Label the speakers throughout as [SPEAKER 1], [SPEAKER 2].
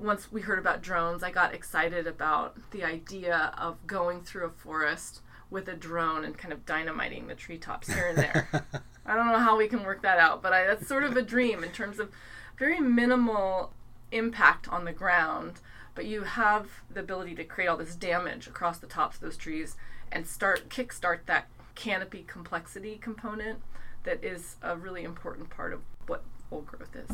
[SPEAKER 1] once we heard about drones, I got excited about the idea of going through a forest with a drone and kind of dynamiting the treetops here and there. I don't know how we can work that out, but that's sort of a dream in terms of very minimal impact on the ground, but you have the ability to create all this damage across the tops of those trees and kickstart that canopy complexity component that is a really important part of what old growth is.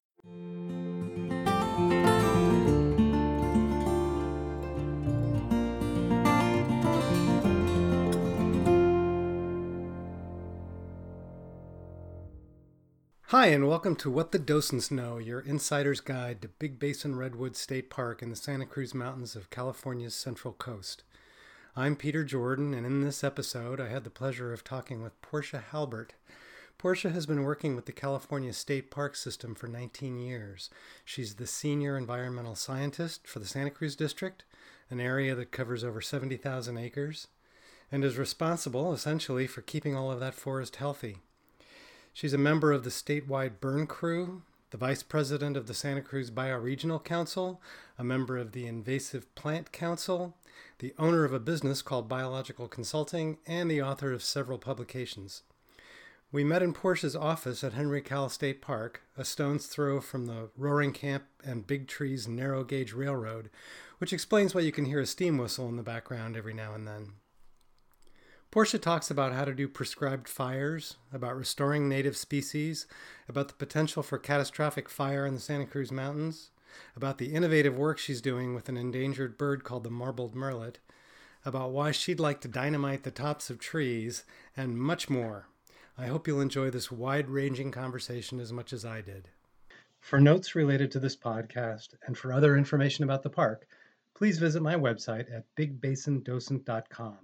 [SPEAKER 2] Hi, and welcome to What the Docents Know, your insider's guide to Big Basin Redwood State Park in the Santa Cruz Mountains of California's Central Coast. I'm Peter Jordan, and in this episode, I had the pleasure of talking with Portia Halbert. Portia has been working with the California State Park System for 19 years. She's the Senior Environmental Scientist for the Santa Cruz District, an area that covers over 70,000 acres, and is responsible, essentially, for keeping all of that forest healthy. She's a member of the statewide Burn Crew, the Vice President of the Santa Cruz Bioregional Council, a member of the Invasive Plant Council, the owner of a business called Biological Consulting, and the author of several publications. We met in Portia's office at Henry Cowell State Park, a stone's throw from the Roaring Camp and Big Trees Narrow Gauge Railroad, which explains why you can hear a steam whistle in the background every now and then. Portia talks about how to do prescribed fires, about restoring native species, about the potential for catastrophic fire in the Santa Cruz Mountains, about the innovative work she's doing with an endangered bird called the marbled murrelet, about why she'd like to dynamite the tops of trees, and much more. I hope you'll enjoy this wide-ranging conversation as much as I did. For notes related to this podcast and for other information about the park, please visit my website at bigbasindocent.com.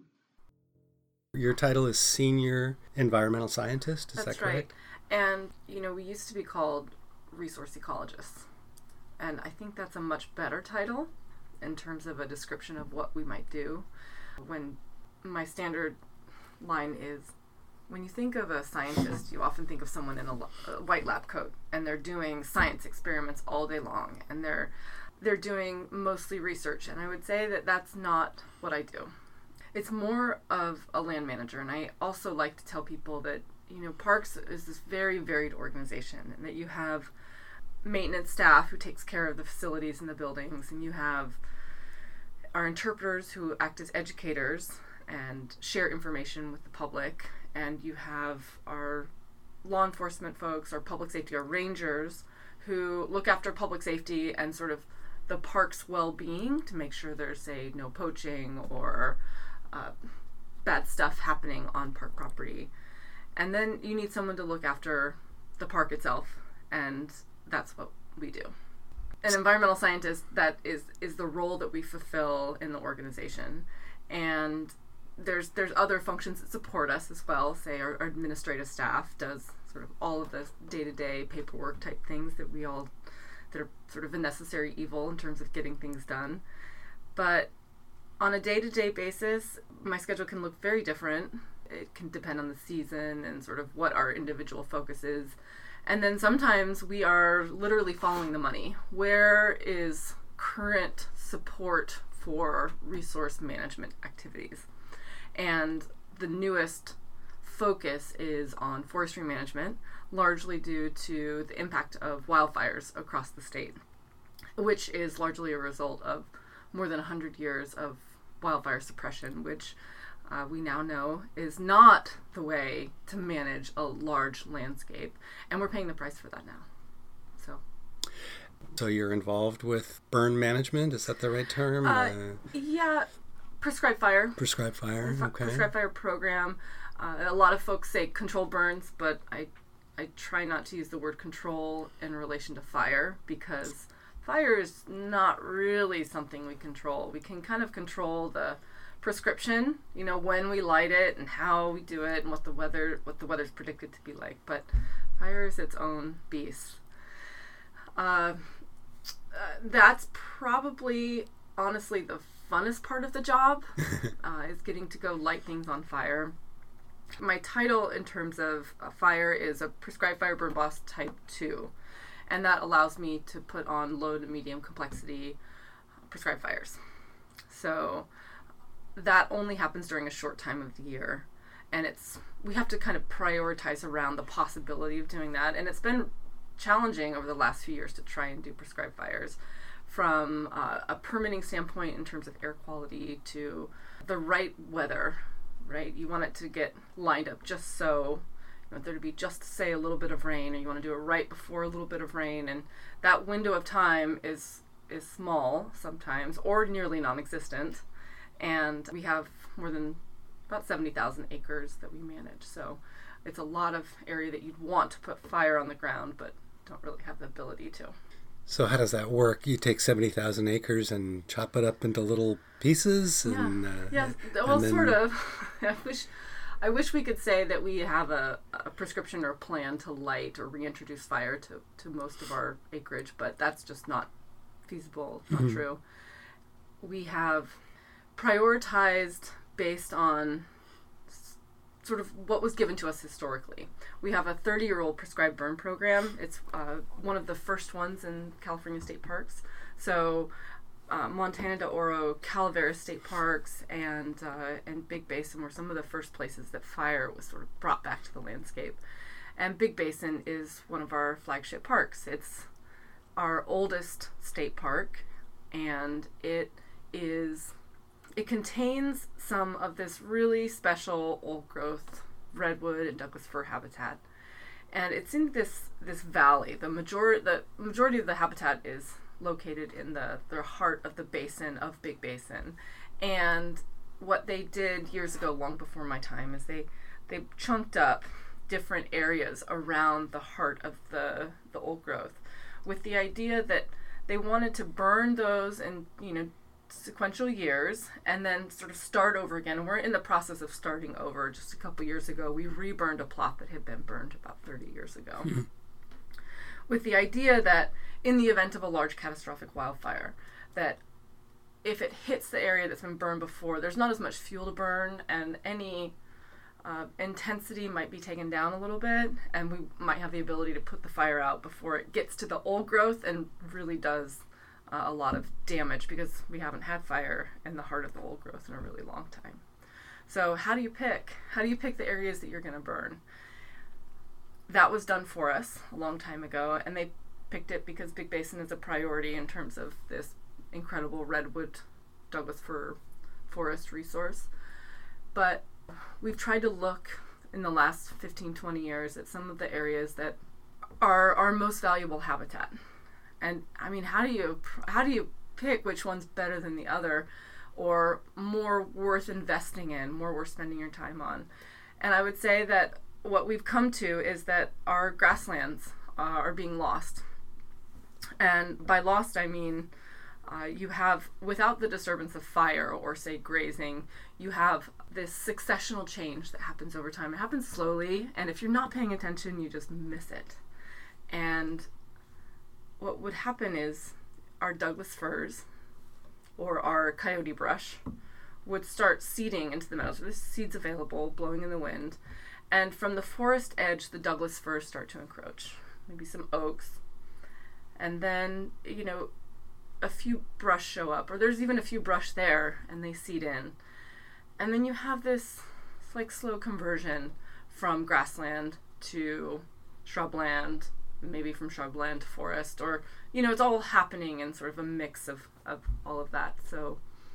[SPEAKER 2] Your title is Senior Environmental Scientist, is that correct?
[SPEAKER 1] That's right. And, we used to be called resource ecologists. And I think that's a much better title in terms of a description of what we might do. When my standard line is, when you think of a scientist, you often think of someone in a white lab coat, and they're doing science experiments all day long, and they're doing mostly research. And I would say that that's not what I do. It's more of a land manager, and I also like to tell people that, parks is this very varied organization, and that you have maintenance staff who takes care of the facilities and the buildings, and you have our interpreters who act as educators and share information with the public, and you have our law enforcement folks, our public safety, our rangers who look after public safety and sort of the park's well-being to make sure there's, say, no poaching or bad stuff happening on park property. And then you need someone to look after the park itself, and that's what we do. An environmental scientist, that is the role that we fulfill in the organization. And there's other functions that support us as well. Say our administrative staff does sort of all of the day-to-day paperwork type things that are sort of a necessary evil in terms of getting things done. But on a day-to-day basis, my schedule can look very different. It can depend on the season and sort of what our individual focus is. And then sometimes we are literally following the money. Where is current support for resource management activities? And the newest focus is on forestry management, largely due to the impact of wildfires across the state, which is largely a result of more than 100 years of wildfire suppression, which we now know is not the way to manage a large landscape. And we're paying the price for that now. So
[SPEAKER 2] you're involved with burn management? Is that the right term?
[SPEAKER 1] Yeah. Prescribed fire.
[SPEAKER 2] Prescribed fire, okay.
[SPEAKER 1] Prescribed fire program. A lot of folks say control burns, but I try not to use the word control in relation to fire, because fire is not really something we control. We can kind of control the prescription, when we light it and how we do it and what the weather's predicted to be like. But fire is its own beast. That's probably, honestly, the funnest part of the job, is getting to go light things on fire. My title in terms of fire is a prescribed fire burn boss type 2. And that allows me to put on low to medium complexity prescribed fires. So that only happens during a short time of the year. And we have to kind of prioritize around the possibility of doing that. And it's been challenging over the last few years to try and do prescribed fires from a permitting standpoint in terms of air quality to the right weather, right? You want it to get lined up just so, you want there to be just, say, a little bit of rain, or you want to do it right before a little bit of rain. And that window of time is small sometimes, or nearly non-existent. And we have more than about 70,000 acres that we manage. So it's a lot of area that you'd want to put fire on the ground, but don't really have the ability to.
[SPEAKER 2] So how does that work? You take 70,000 acres and chop it up into little pieces? And,
[SPEAKER 1] well, then... sort of. I wish we could say that we have a prescription or a plan to light or reintroduce fire to most of our acreage, but that's just not feasible, not true. We have prioritized based on sort of what was given to us historically. We have a 30-year-old prescribed burn program. It's one of the first ones in California state parks. So Montana de Oro, Calaveras State Parks, and Big Basin were some of the first places that fire was sort of brought back to the landscape. And Big Basin is one of our flagship parks. It's our oldest state park, and it contains some of this really special old growth redwood and Douglas fir habitat. And it's in this valley. The majority of the habitat is located in the heart of the basin of Big Basin. And what they did years ago, long before my time, is they chunked up different areas around the heart of the old growth with the idea that they wanted to burn those in, sequential years and then sort of start over again. And we're in the process of starting over. Just a couple years ago, we reburned a plot that had been burned about 30 years ago with the idea that in the event of a large catastrophic wildfire, that if it hits the area that's been burned before, there's not as much fuel to burn, and any intensity might be taken down a little bit, and we might have the ability to put the fire out before it gets to the old growth and really does a lot of damage, because we haven't had fire in the heart of the old growth in a really long time. So how do you pick the areas that you're going to burn? That was done for us a long time ago, and they picked it because Big Basin is a priority in terms of this incredible redwood Douglas fir forest resource. But we've tried to look in the last 15-20 years at some of the areas that are our most valuable habitat. And I mean, how do you pick which one's better than the other, or more worth investing in, more worth spending your time on? And I would say that what we've come to is that our grasslands are being lost. And by lost, I mean you have, without the disturbance of fire or, say, grazing, you have this successional change that happens over time. It happens slowly, and if you're not paying attention, you just miss it. And what would happen is our Douglas firs or our coyote brush would start seeding into the meadows. So there's seeds available, blowing in the wind. And from the forest edge, the Douglas firs start to encroach. Maybe some oaks. And then, a few brush show up, or there's even a few brush there, and they seed in. And then you have this slow conversion from grassland to shrubland, maybe from shrubland to forest, or, it's all happening in sort of a mix of all of that. So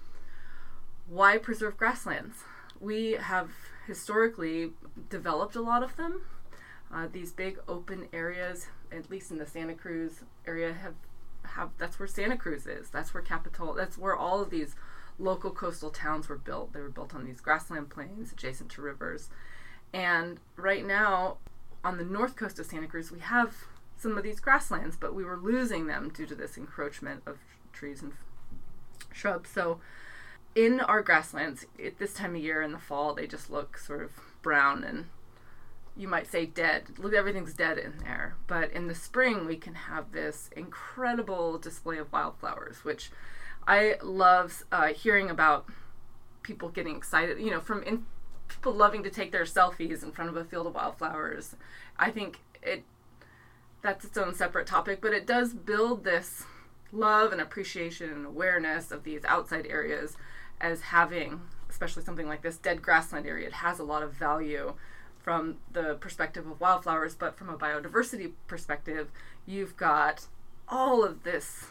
[SPEAKER 1] why preserve grasslands? We have historically developed a lot of them. These big open areas, at least in the Santa Cruz area, have that's where Santa Cruz is. That's where Capitol, that's where all of these local coastal towns were built. They were built on these grassland plains adjacent to rivers. And right now, on the north coast of Santa Cruz, we have some of these grasslands, but we were losing them due to this encroachment of trees and shrubs. So in our grasslands, at this time of year in the fall, they just look sort of brown and, you might say, dead. Look, everything's dead in there. But in the spring, we can have this incredible display of wildflowers, which I love hearing about people getting excited, people loving to take their selfies in front of a field of wildflowers. I think that's its own separate topic, but it does build this love and appreciation and awareness of these outside areas as having, especially something like this dead grassland area, it has a lot of value from the perspective of wildflowers, but from a biodiversity perspective, you've got all of this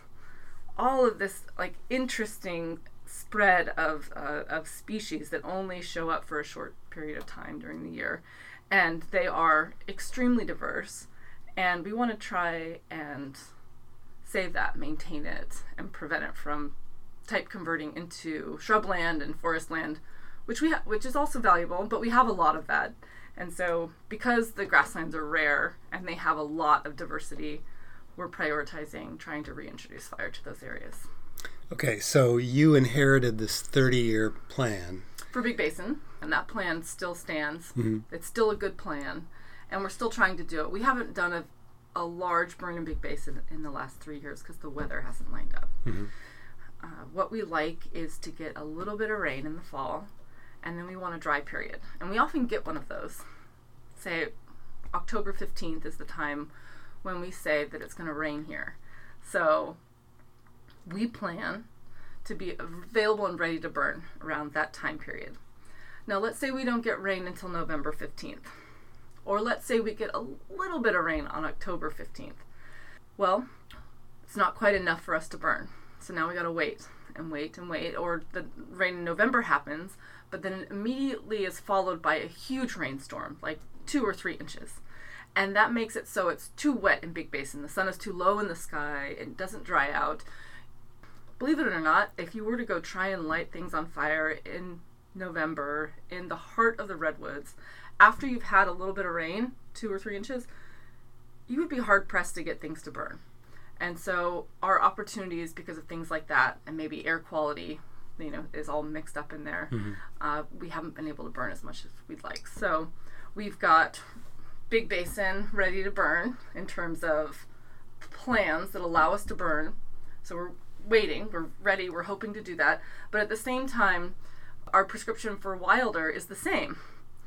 [SPEAKER 1] like interesting spread of species that only show up for a short period of time during the year, and they are extremely diverse, and we want to try and save that, maintain it, and prevent it from type converting into shrubland and forest land, which is also valuable, but we have a lot of that. And so because the grasslands are rare and they have a lot of diversity, we're prioritizing trying to reintroduce fire to those areas.
[SPEAKER 2] Okay, so you inherited this 30-year plan.
[SPEAKER 1] For Big Basin, and that plan still stands.
[SPEAKER 2] Mm-hmm.
[SPEAKER 1] It's still a good plan, and we're still trying to do it. We haven't done a large burn in Big Basin in the last 3 years because the weather hasn't lined up.
[SPEAKER 2] Mm-hmm.
[SPEAKER 1] What we like is to get a little bit of rain in the fall, and then we want a dry period. And we often get one of those. Say October 15th is the time when we say that it's going to rain here. So we plan to be available and ready to burn around that time period. Now let's say we don't get rain until November 15th. Or let's say we get a little bit of rain on October 15th. Well, it's not quite enough for us to burn. So now we got to wait and wait and wait. Or the rain in November happens, but then it immediately is followed by a huge rainstorm, like 2 or 3 inches. And that makes it so it's too wet in Big Basin. The sun is too low in the sky. It doesn't dry out. Believe it or not, if you were to go try and light things on fire in November, in the heart of the redwoods, after you've had a little bit of rain, 2 or 3 inches, you would be hard-pressed to get things to burn. And so our opportunities, because of things like that, and maybe air quality, is all mixed up in there, we haven't been able to burn as much as we'd like. So we've got Big Basin ready to burn in terms of plans that allow us to burn. So we're waiting, we're ready, we're hoping to do that. But at the same time, our prescription for Wilder is the same.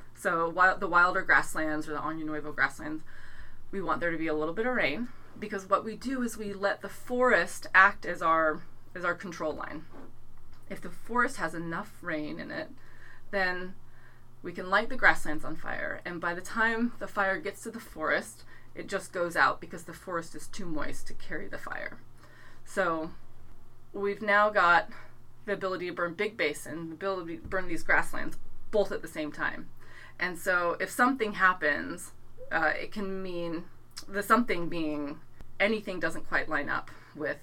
[SPEAKER 1] So the Wilder grasslands or the Año Nuevo grasslands, we want there to be a little bit of rain, because what we do is we let the forest act as our control line. If the forest has enough rain in it, then we can light the grasslands on fire, and by the time the fire gets to the forest, it just goes out because the forest is too moist to carry the fire. So we've now got the ability to burn Big Basin, the ability to burn these grasslands, both at the same time. And so if something happens, it can mean the something being anything doesn't quite line up with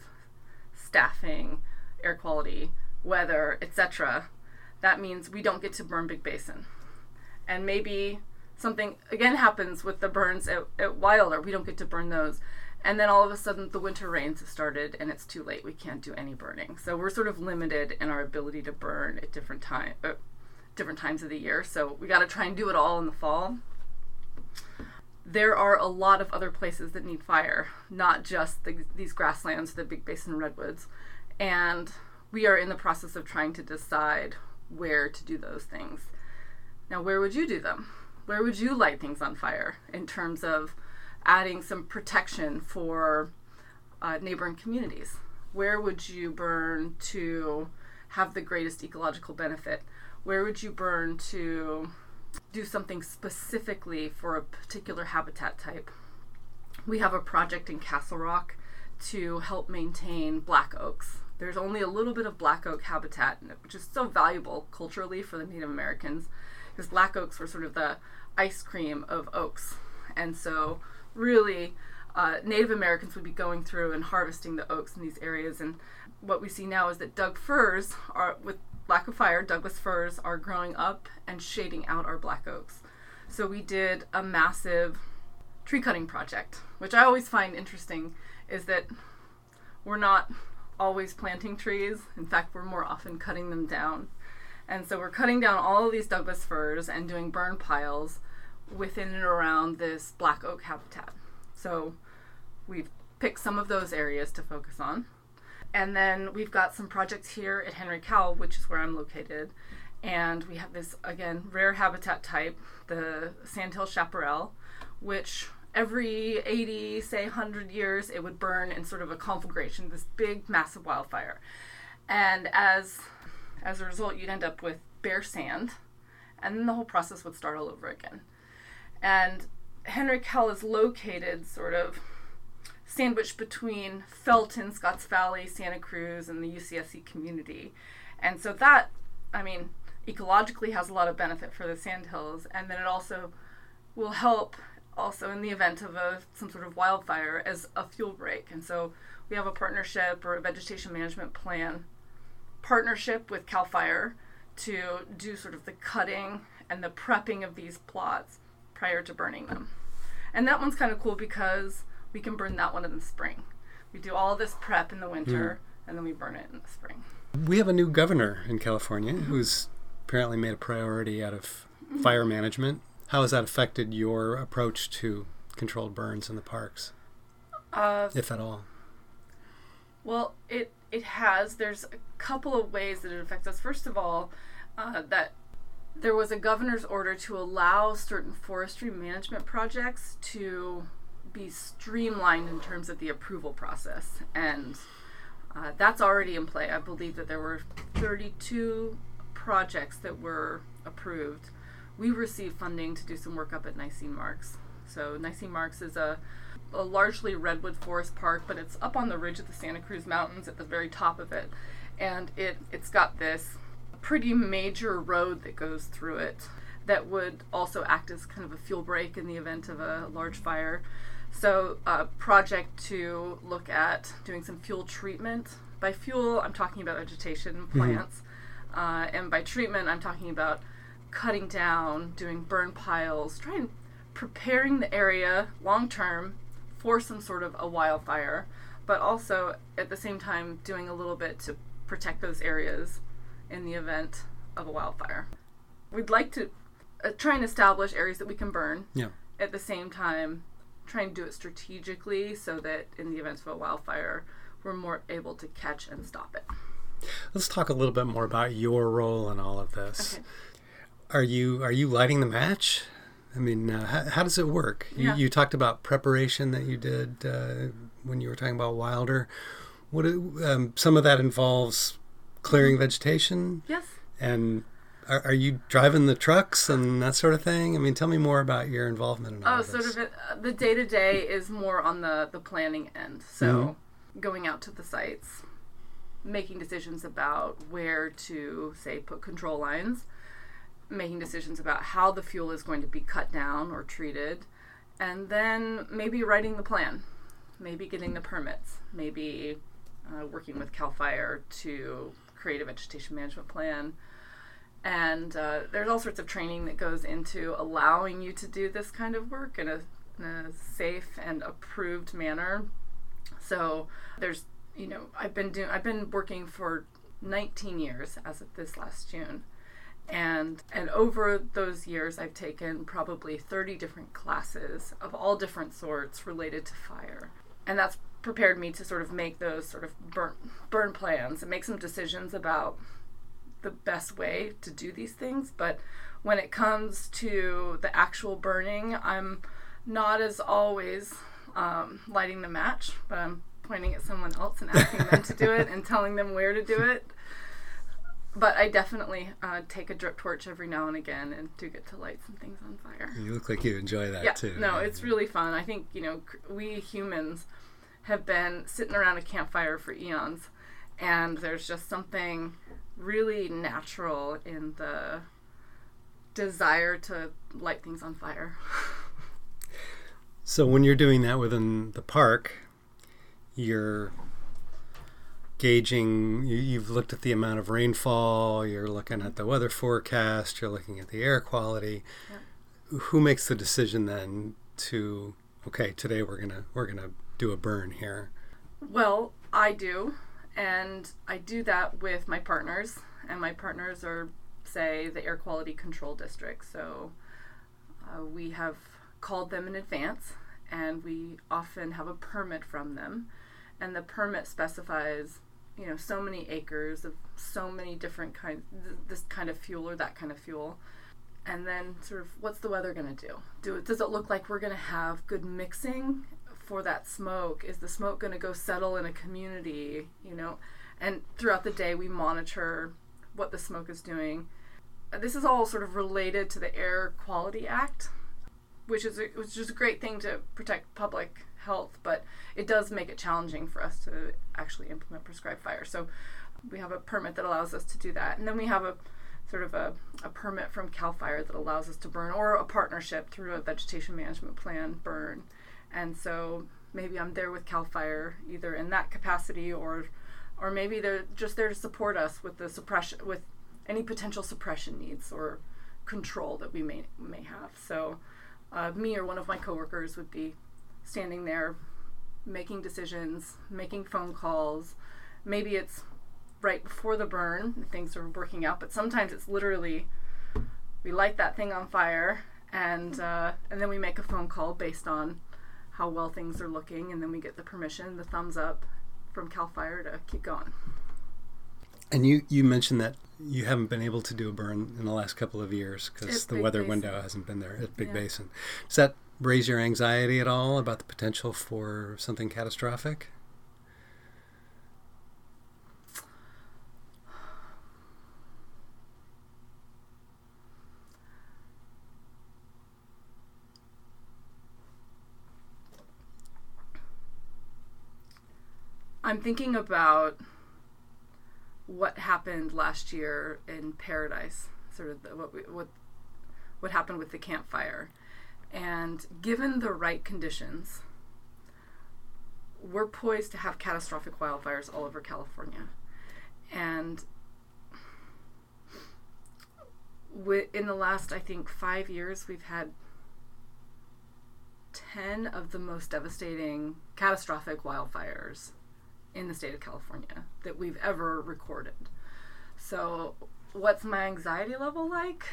[SPEAKER 1] staffing, air quality, weather, etc. That means we don't get to burn Big Basin. And maybe something again happens with the burns at Wilder. We don't get to burn those. And then all of a sudden the winter rains have started and it's too late. We can't do any burning. So we're sort of limited in our ability to burn at different times of the year. So we got to try and do it all in the fall. There are a lot of other places that need fire, not just these grasslands, the Big Basin redwoods. And we are in the process of trying to decide where to do those things. Now, where would you do them? Where would you light things on fire in terms of adding some protection for neighboring communities? Where would you burn to have the greatest ecological benefit? Where would you burn to do something specifically for a particular habitat type? We have a project in Castle Rock to help maintain black oaks. There's only a little bit of black oak habitat, which is so valuable culturally for the Native Americans, because black oaks were sort of the ice cream of oaks. And so really Native Americans would be going through and harvesting the oaks in these areas. And what we see now is that Doug firs are, with lack of fire, Douglas firs are growing up and shading out our black oaks. So we did a massive tree cutting project, which I always find interesting, is that we're not always planting trees. In fact, we're more often cutting them down. And so we're cutting down all of these Douglas firs and doing burn piles within and around this black oak habitat. So we've picked some of those areas to focus on. And then we've got some projects here at Henry Cowell, which is where I'm located. And we have this, again, rare habitat type, the sandhill chaparral, which every 80, say 100 years, it would burn in sort of a conflagration, this big, massive wildfire. And as a result, you'd end up with bare sand, and then the whole process would start all over again. And Henrik Hell is located sort of sandwiched between Felton, Scotts Valley, Santa Cruz, and the UCSC community. And so that, ecologically has a lot of benefit for the sandhills, and then it also will help also in the event of some sort of wildfire as a fuel break. And so we have a partnership or a vegetation management plan partnership with CAL FIRE to do sort of the cutting and the prepping of these plots prior to burning them. And that one's kind of cool because we can burn that one in the spring. We do all this prep in the winter, and then we burn it in the spring.
[SPEAKER 2] We have a new governor in California who's apparently made a priority out of fire management. How has that affected your approach to controlled burns in the parks, if at all?
[SPEAKER 1] Well, it has. There's a couple of ways that it affects us. First of all, that there was a governor's order to allow certain forestry management projects to be streamlined in terms of the approval process. And that's already in play. I believe that there were 32 projects that were approved. We received funding to do some work up at Nisene Marks. So Nisene Marks is a largely redwood forest park, but it's up on the ridge of the Santa Cruz Mountains at the very top of it. And it's got this pretty major road that goes through it that would also act as kind of a fuel break in the event of a large fire. So a project to look at doing some fuel treatment. By fuel, I'm talking about vegetation plants. And by treatment, I'm talking about cutting down, doing burn piles, preparing the area long-term for some sort of a wildfire, but also at the same time doing a little bit to protect those areas in the event of a wildfire. We'd like to try and establish areas that we can burn. Yeah. At the same time, try and do it strategically so that in the event of a wildfire, we're more able to catch and stop it.
[SPEAKER 2] Let's talk a little bit more about your role in all of this. Okay. Are you lighting the match? How does it work? Yeah. You talked about preparation that you did when you were talking about Wilder. Some of that involves clearing vegetation?
[SPEAKER 1] Yes.
[SPEAKER 2] And are you driving the trucks and that sort of thing? Tell me more about your involvement in all of this.
[SPEAKER 1] The day-to-day is more on the planning end. So going out to the sites, making decisions about where to, say, put control lines, making decisions about how the fuel is going to be cut down or treated, and then maybe writing the plan, maybe getting the permits, maybe working with CAL FIRE to create a vegetation management plan. And there's all sorts of training that goes into allowing you to do this kind of work in a safe and approved manner. So there's, I've been working for 19 years as of this last June. And over those years, I've taken probably 30 different classes of all different sorts related to fire. And that's prepared me to sort of make those sort of burn plans and make some decisions about the best way to do these things. But when it comes to the actual burning, I'm not as always lighting the match, but I'm pointing at someone else and asking them to do it and telling them where to do it. But I definitely take a drip torch every now and again and do get to light some things on fire.
[SPEAKER 2] You look like you enjoy that too.
[SPEAKER 1] No, it's really fun. I think, we humans have been sitting around a campfire for eons, and there's just something really natural in the desire to light things on fire.
[SPEAKER 2] So when you're doing that within the park, you're gauging, you've looked at the amount of rainfall, you're looking at the weather forecast, you're looking at the air quality. Yeah. Who makes the decision then to, okay, today we're gonna do a burn here?
[SPEAKER 1] Well, I do, and I do that with my partners, and my partners are, say, the air quality control district. So we have called them in advance, and we often have a permit from them, and the permit specifies so many acres of so many different kinds, this kind of fuel or that kind of fuel. And then sort of what's the weather going to do? Does it look like we're going to have good mixing for that smoke? Is the smoke going to go settle in a community, And throughout the day we monitor what the smoke is doing. This is all sort of related to the Air Quality Act, which is just a great thing to protect public health, but it does make it challenging for us to actually implement prescribed fire. So we have a permit that allows us to do that. And then we have a permit from CAL FIRE that allows us to burn, or a partnership through a vegetation management plan burn. And so maybe I'm there with CAL FIRE either in that capacity or maybe they're just there to support us with the suppression, with any potential suppression needs or control that we may have. So me or one of my coworkers would be standing there making decisions, making phone calls. Maybe it's right before the burn, things are working out, but sometimes it's literally we light that thing on fire and then we make a phone call based on how well things are looking, and then we get the permission, the thumbs up from CAL FIRE to keep going.
[SPEAKER 2] And you mentioned that you haven't been able to do a burn in the last couple of years because the weather window hasn't been there at Big Basin. Does that raise your anxiety at all about the potential for something catastrophic?
[SPEAKER 1] I'm thinking about what happened last year in Paradise, sort of what happened with the campfire. And given the right conditions, we're poised to have catastrophic wildfires all over California. And in the last, I think, 5 years, we've had 10 of the most devastating catastrophic wildfires in the state of California that we've ever recorded. So what's my anxiety level like?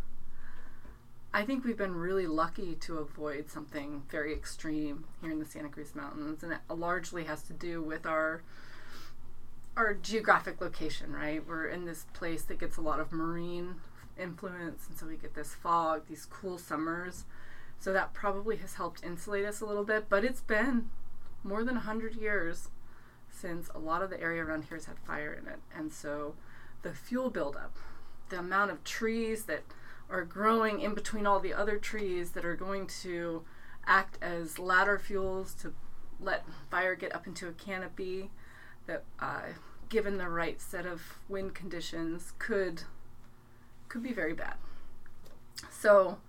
[SPEAKER 1] I think we've been really lucky to avoid something very extreme here in the Santa Cruz Mountains, and it largely has to do with our geographic location, right? We're in this place that gets a lot of marine influence, and so we get this fog, these cool summers. So that probably has helped insulate us a little bit, but it's been more than 100 years since a lot of the area around here has had fire in it. And so the fuel buildup, the amount of trees that are growing in between all the other trees that are going to act as ladder fuels to let fire get up into a canopy, that given the right set of wind conditions could be very bad. So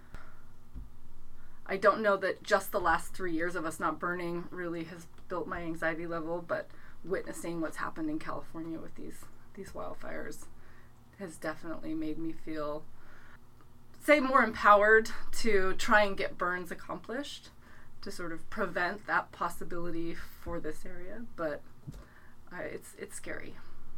[SPEAKER 1] I don't know that just the last 3 years of us not burning really has built my anxiety level, but witnessing what's happened in California with these wildfires has definitely made me feel, say, more empowered to try and get burns accomplished, to sort of prevent that possibility for this area. But it's scary.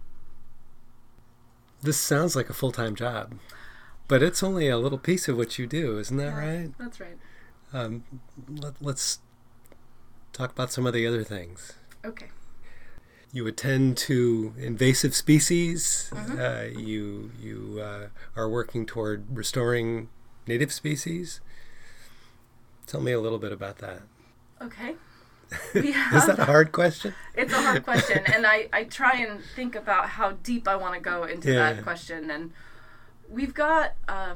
[SPEAKER 2] This sounds like a full-time job, but it's only a little piece of what you do, isn't that right?
[SPEAKER 1] That's right.
[SPEAKER 2] Let's talk about some of the other things.
[SPEAKER 1] Okay.
[SPEAKER 2] You attend to invasive species.
[SPEAKER 1] Mm-hmm.
[SPEAKER 2] You are working toward restoring native species. Tell me a little bit about that.
[SPEAKER 1] Okay.
[SPEAKER 2] Is that a hard question?
[SPEAKER 1] It's a hard question, and I try and think about how deep I want to go into that question. And we've got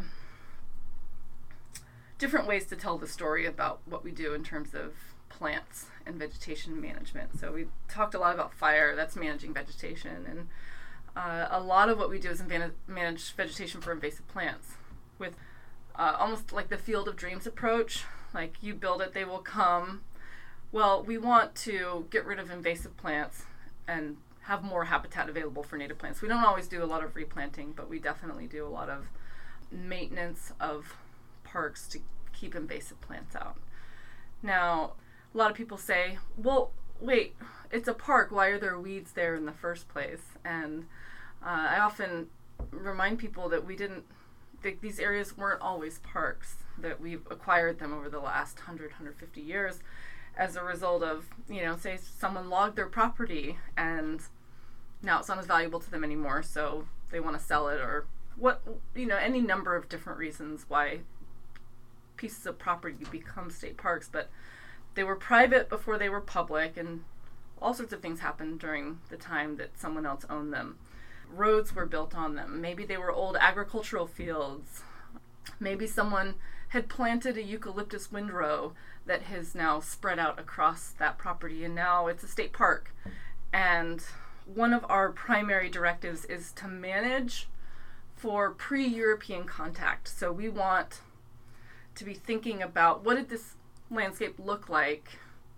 [SPEAKER 1] different ways to tell the story about what we do in terms of plants and vegetation management. So we talked a lot about fire, that's managing vegetation, and a lot of what we do is manage vegetation for invasive plants with almost like the field of dreams approach. Like, you build it, they will come. Well, we want to get rid of invasive plants and have more habitat available for native plants. We don't always do a lot of replanting, but we definitely do a lot of maintenance of parks to keep invasive plants out. Now, a lot of people say, well, wait, it's a park. Why are there weeds there in the first place? And I often remind people that these areas weren't always parks, that we've acquired them over the last 100, 150 years as a result of, say someone logged their property and now it's not as valuable to them anymore, so they want to sell it or any number of different reasons why pieces of property become state parks, but they were private before they were public, and all sorts of things happened during the time that someone else owned them. Roads were built on them. Maybe they were old agricultural fields. Maybe someone had planted a eucalyptus windrow that has now spread out across that property, and now it's a state park. And one of our primary directives is to manage for pre-European contact. So we want to be thinking about, what did this landscape look like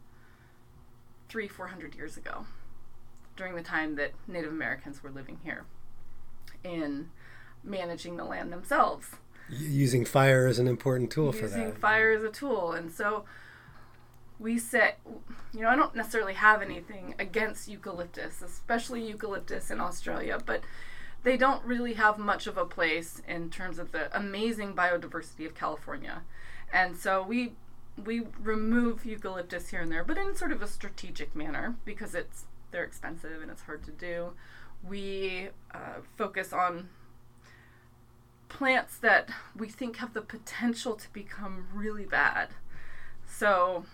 [SPEAKER 1] 300-400 years ago, during the time that Native Americans were living here, in managing the land themselves.
[SPEAKER 2] Using fire as an important tool for that.
[SPEAKER 1] Using fire as a tool. And so we say, I don't necessarily have anything against eucalyptus, especially eucalyptus in Australia, but they don't really have much of a place in terms of the amazing biodiversity of California. And so we remove eucalyptus here and there, but in sort of a strategic manner, because they're expensive and it's hard to do. We focus on plants that we think have the potential to become really bad. So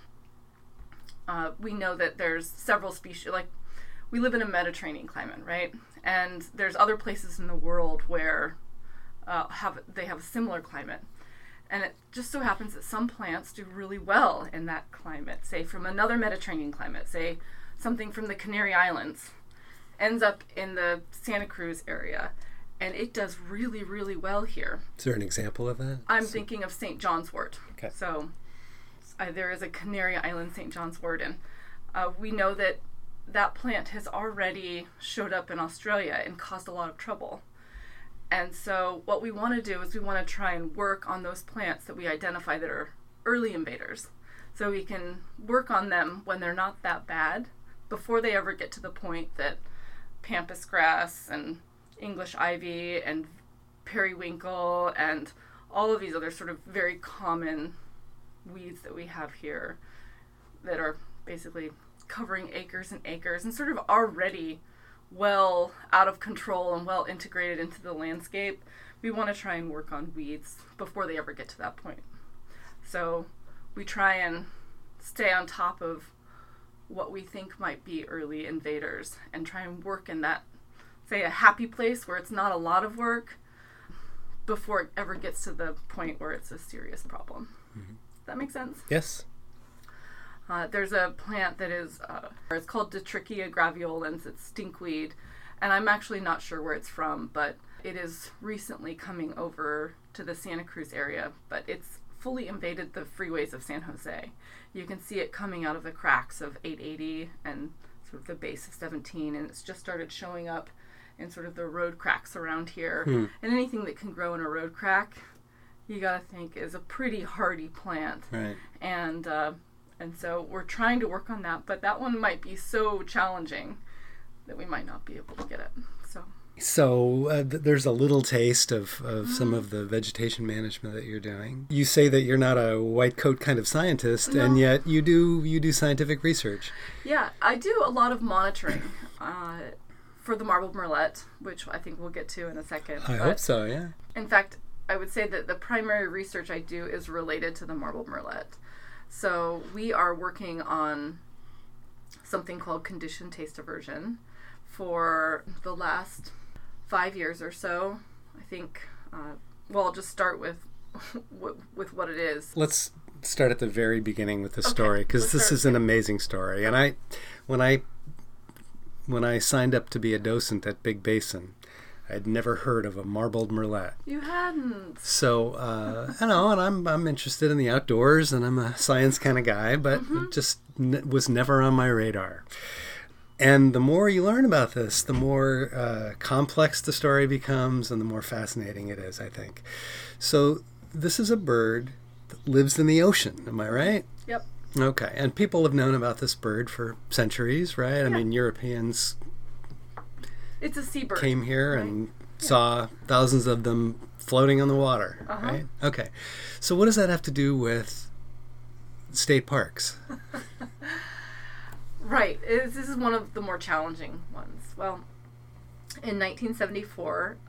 [SPEAKER 1] we know that there's several species, like we live in a Mediterranean climate, right? And there's other places in the world where they have a similar climate. And it just so happens that some plants do really well in that climate, say from another Mediterranean climate, say something from the Canary Islands, ends up in the Santa Cruz area, and it does really, really well here.
[SPEAKER 2] Is there an example of that?
[SPEAKER 1] I'm thinking of St. John's wort.
[SPEAKER 2] Okay.
[SPEAKER 1] So there is a Canary Island St. John's wort, and we know that plant has already showed up in Australia and caused a lot of trouble. And so what we want to do is we want to try and work on those plants that we identify that are early invaders. So we can work on them when they're not that bad, before they ever get to the point that pampas grass and English ivy and periwinkle and all of these other sort of very common weeds that we have here that are basically covering acres and acres and sort of already well out of control and well integrated into the landscape. We want to try and work on weeds before they ever get to that point. So we try and stay on top of what we think might be early invaders and try and work in that, say, a happy place where it's not a lot of work before it ever gets to the point where it's a serious problem. Mm-hmm. Does that make sense?
[SPEAKER 2] Yes.
[SPEAKER 1] There's a plant that is, it's called Detrichia graveolens. It's stinkweed, and I'm actually not sure where it's from, but it is recently coming over to the Santa Cruz area, but it's fully invaded the freeways of San Jose. You can see it coming out of the cracks of 880 and sort of the base of 17, and it's just started showing up in sort of the road cracks around here. And anything that can grow in a road crack, you gotta think is a pretty hardy plant. Right. And so we're trying to work on that, but that one might be so challenging that we might not be able to get it.
[SPEAKER 2] So there's a little taste of some of the vegetation management that you're doing. You say that you're not a white coat kind of scientist, no. And yet you do scientific research.
[SPEAKER 1] Yeah, I do a lot of monitoring for the marbled murrelet, which I think we'll get to in a second.
[SPEAKER 2] I hope so, yeah.
[SPEAKER 1] In fact, I would say that the primary research I do is related to the marbled murrelet. So we are working on something called conditioned taste aversion for the last 5 years or so. I think, I'll just start with what it is.
[SPEAKER 2] Let's start at the very beginning with the story, because this is an amazing story. And when I signed up to be a docent at Big Basin, I'd never heard of a marbled murrelet.
[SPEAKER 1] You hadn't.
[SPEAKER 2] So, and I'm interested in the outdoors, and I'm a science kind of guy, but it just was never on my radar. And the more you learn about this, the more complex the story becomes, and the more fascinating it is, I think. So this is a bird that lives in the ocean, am I right?
[SPEAKER 1] Yep.
[SPEAKER 2] Okay, and people have known about this bird for centuries, right? Yeah. I mean, Europeans...
[SPEAKER 1] It's a seabird.
[SPEAKER 2] Came here and saw thousands of them floating on the water, right? Okay. So what does that have to do with state parks?
[SPEAKER 1] Right. This is one of the more challenging ones. Well, in 1974,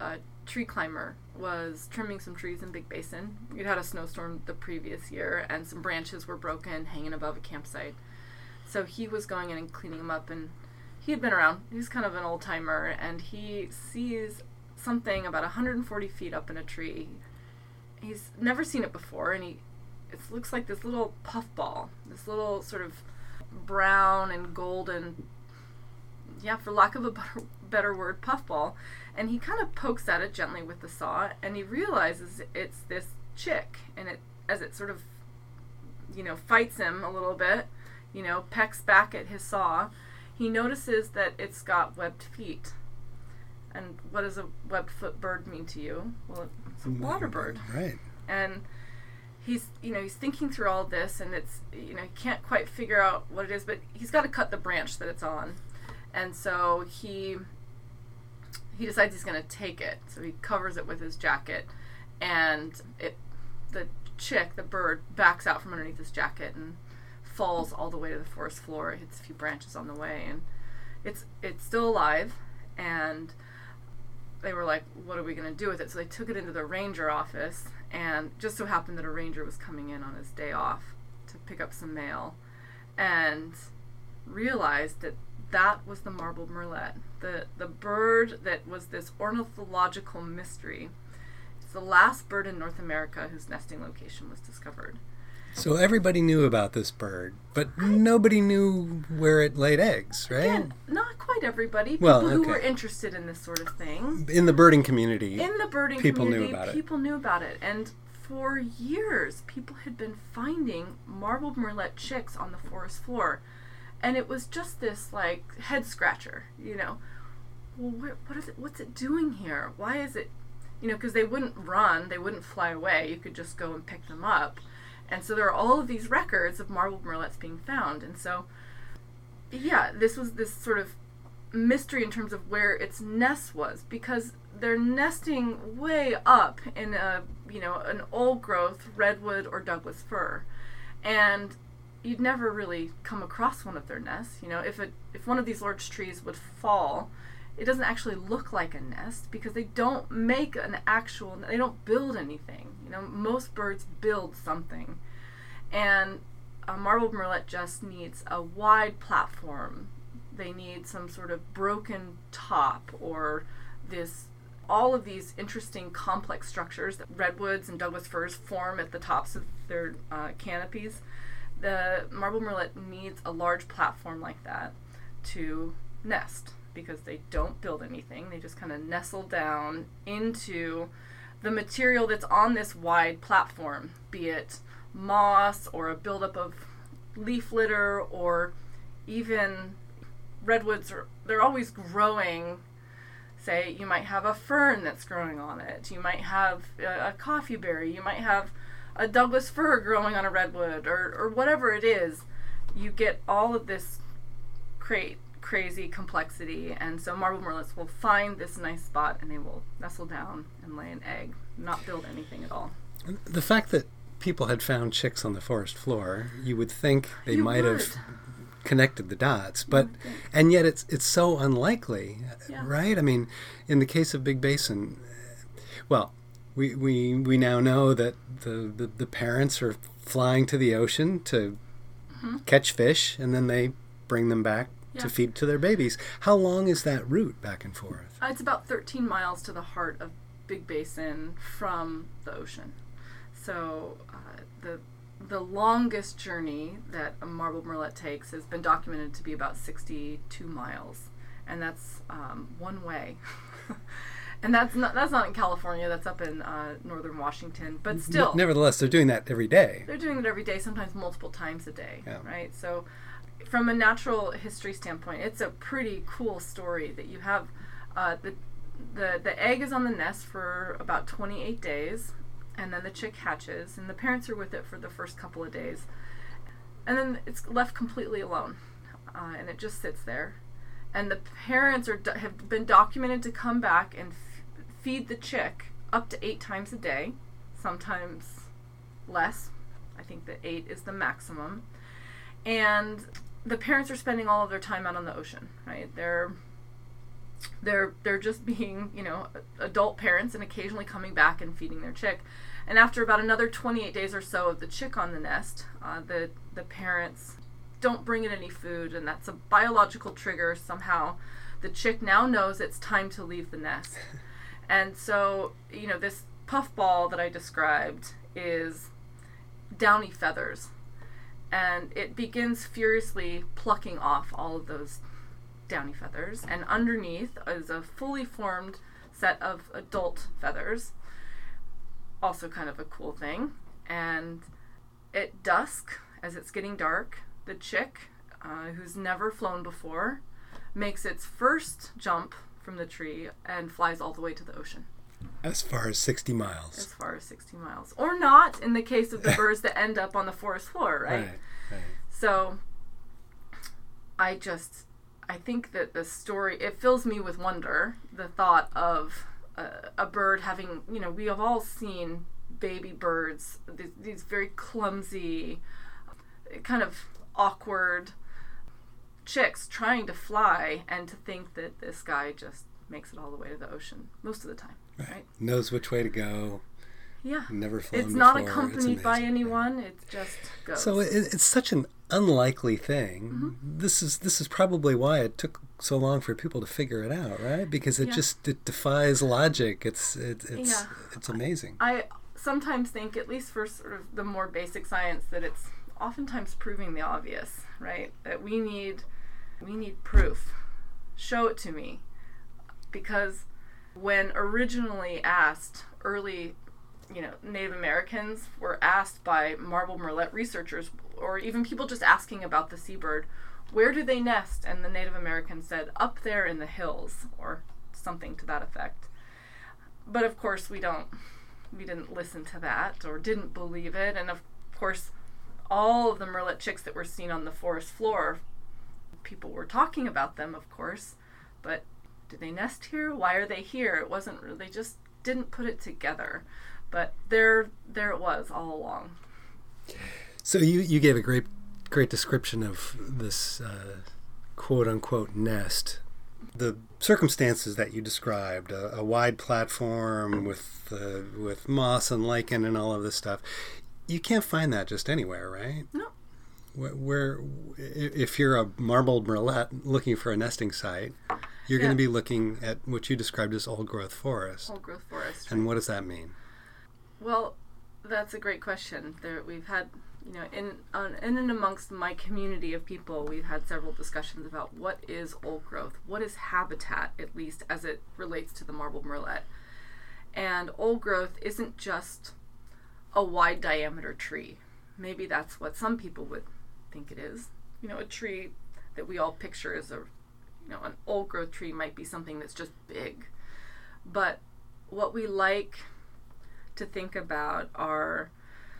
[SPEAKER 1] tree climber was trimming some trees in Big Basin. We'd had a snowstorm the previous year, and some branches were broken hanging above a campsite. So he was going in and cleaning them up, and he had been around. He's kind of an old-timer, and he sees something about 140 feet up in a tree. He's never seen it before, and it looks like this little puffball, this little sort of brown and golden, for lack of a better word, puffball. And he kind of pokes at it gently with the saw, and he realizes it's this chick. And as it sort of, fights him a little bit, pecks back at his saw, he notices that it's got webbed feet. And what does a webbed foot bird mean to you? Well, it's a water bird.
[SPEAKER 2] Right.
[SPEAKER 1] And he's thinking through all this, and it's, he can't quite figure out what it is, but he's got to cut the branch that it's on. And so he decides he's going to take it. So he covers it with his jacket, and the bird, backs out from underneath his jacket and falls all the way to the forest floor. It hits a few branches on the way, and it's still alive. And they were like, what are we going to do with it? So they took it into the ranger office, and just so happened that a ranger was coming in on his day off to pick up some mail, and realized that was the marbled murrelet, the bird that was this ornithological mystery. It's the last bird in North America whose nesting location was discovered.
[SPEAKER 2] So everybody knew about this bird, but nobody knew where it laid eggs, right?
[SPEAKER 1] Again, not quite everybody. People who were interested in this sort of thing.
[SPEAKER 2] In the birding community.
[SPEAKER 1] People knew about it. And for years, people had been finding marbled murrelet chicks on the forest floor. And it was just this, head scratcher, Well, what's it doing here? Why is it, because they wouldn't run, they wouldn't fly away. You could just go and pick them up. And so there are all of these records of marbled murrelets being found. And so, this was this sort of mystery in terms of where its nest was, because they're nesting way up in an old growth redwood or Douglas fir. And you'd never really come across one of their nests. If one of these large trees would fall, it doesn't actually look like a nest because they don't they don't build anything. Most birds build something. And a marbled murrelet just needs a wide platform. They need some sort of broken top, or all of these interesting complex structures that redwoods and Douglas firs form at the tops of their canopies. The marbled murrelet needs a large platform like that to nest, because they don't build anything. They just kind of nestle down into the material that's on this wide platform, be it moss or a buildup of leaf litter, or even redwoods. They're always growing. Say you might have a fern that's growing on it. You might have a coffee berry. You might have a Douglas fir growing on a redwood, or whatever it is. You get all of this crazy complexity, and so marbled murrelets will find this nice spot, and they will nestle down and lay an egg, not build anything at all.
[SPEAKER 2] The fact that people had found chicks on the forest floor, you would think they might have connected the dots, but and yet it's so unlikely, right? I mean, in the case of Big Basin, well, we now know that the parents are flying to the ocean to catch fish, and then they bring them back to feed to their babies. How long is that route back and forth?
[SPEAKER 1] It's about 13 miles to the heart of Big Basin from the ocean. So the longest journey that a marbled murrelet takes has been documented to be about 62 miles, and that's one way. And that's not in California. That's up in northern Washington. But still,
[SPEAKER 2] nevertheless, they're doing that every day.
[SPEAKER 1] They're doing it every day, sometimes multiple times a day. Yeah. Right. So, from a natural history standpoint, it's a pretty cool story that you have. The egg is on the nest for about 28 days, and then the chick hatches, and the parents are with it for the first couple of days, and then it's left completely alone, and it just sits there. And the parents have been documented to come back and feed the chick up to 8 times a day, sometimes less. I think that 8 is the maximum. And the parents are spending all of their time out on the ocean, right? They're They're just being, adult parents and occasionally coming back and feeding their chick. And after about another 28 days or so of the chick on the nest, the parents don't bring it any food, and that's a biological trigger. Somehow the chick now knows it's time to leave the nest. And so, this puffball that I described is downy feathers. And it begins furiously plucking off all of those downy feathers. And underneath is a fully formed set of adult feathers. Also kind of a cool thing. And at dusk, as it's getting dark, the chick, who's never flown before, makes its first jump from the tree and flies all the way to the ocean.
[SPEAKER 2] As far as 60 miles.
[SPEAKER 1] As far as 60 miles. Or not, in the case of the birds that end up on the forest floor, right?
[SPEAKER 2] Right.
[SPEAKER 1] So, I think that the story, it fills me with wonder, the thought of a bird having, we have all seen baby birds, these very clumsy, kind of awkward chicks trying to fly, and to think that this guy just makes it all the way to the ocean most of the time, right?
[SPEAKER 2] Knows which way to go.
[SPEAKER 1] Yeah.
[SPEAKER 2] Never flown
[SPEAKER 1] It's not
[SPEAKER 2] before.
[SPEAKER 1] accompanied by anyone. It just goes.
[SPEAKER 2] So it's such an unlikely thing.
[SPEAKER 1] Mm-hmm.
[SPEAKER 2] This is probably why it took so long for people to figure it out, right? Because it defies logic. It's amazing.
[SPEAKER 1] I sometimes think, at least for sort of the more basic science, that it's oftentimes proving the obvious, right? That we need proof. Show it to me. Because when originally asked, early Native Americans were asked by marble murrelet researchers, or even people just asking about the seabird, where do they nest? And the Native Americans said, up there in the hills, or something to that effect. But of course we didn't listen to that, or didn't believe it. And of course all of the murrelet chicks that were seen on the forest floor, people were talking about them, of course, but do they nest here? Why are they here? It wasn't, they just didn't put it together. But there it was all along.
[SPEAKER 2] So you gave a great description of this quote-unquote nest. The circumstances that you described, a wide platform with moss and lichen and all of this stuff, you can't find that just anywhere, right?
[SPEAKER 1] No.
[SPEAKER 2] Where if you're a marbled murrelet looking for a nesting site, you're going to be looking at what you described as old-growth forest.
[SPEAKER 1] Old-growth forest.
[SPEAKER 2] And what does that mean?
[SPEAKER 1] Well, that's a great question. We've had, in and amongst my community of people, we've had several discussions about what is old growth, what is habitat, at least as it relates to the marbled murrelet. And old growth isn't just a wide diameter tree. Maybe that's what some people would think it is. A tree that we all picture as an old growth tree might be something that's just big. But what we like to think about are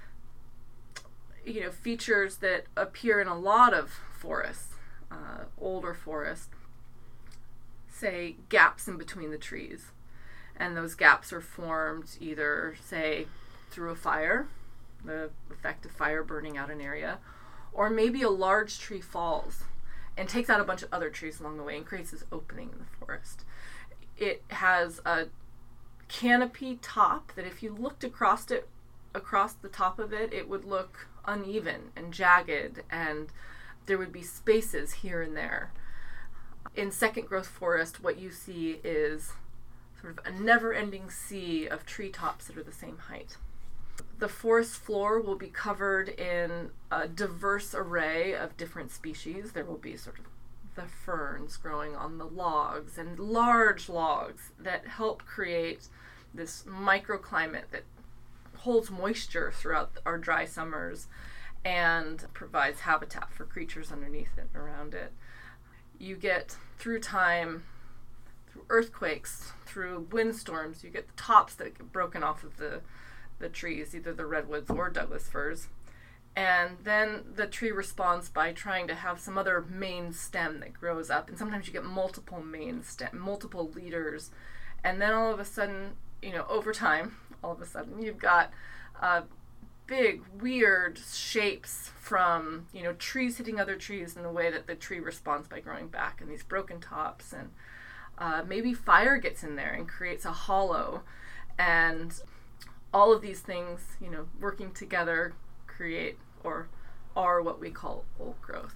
[SPEAKER 1] features that appear in a lot of forests, older forests, say gaps in between the trees, and those gaps are formed either, say, through a fire, the effect of fire burning out an area, or maybe a large tree falls and takes out a bunch of other trees along the way and creates this opening in the forest. It has a canopy top that if you looked across the top of it, it would look uneven and jagged, and there would be spaces here and there. In second growth forest, what you see is sort of a never-ending sea of treetops that are the same height. The forest floor will be covered in a diverse array of different species. There will be sort of the ferns growing on the logs, and large logs that help create this microclimate that holds moisture throughout our dry summers and provides habitat for creatures underneath it and around it. You get, through time, through earthquakes, through windstorms, you get the tops that get broken off of the trees, either the redwoods or Douglas firs. And then the tree responds by trying to have some other main stem that grows up. And sometimes you get multiple main stem, multiple leaders. And then all of a sudden, over time, all of a sudden, you've got big, weird shapes from, trees hitting other trees in the way that the tree responds by growing back, and these broken tops. And Maybe fire gets in there and creates a hollow, and all of these things, working together create or are what we call old growth.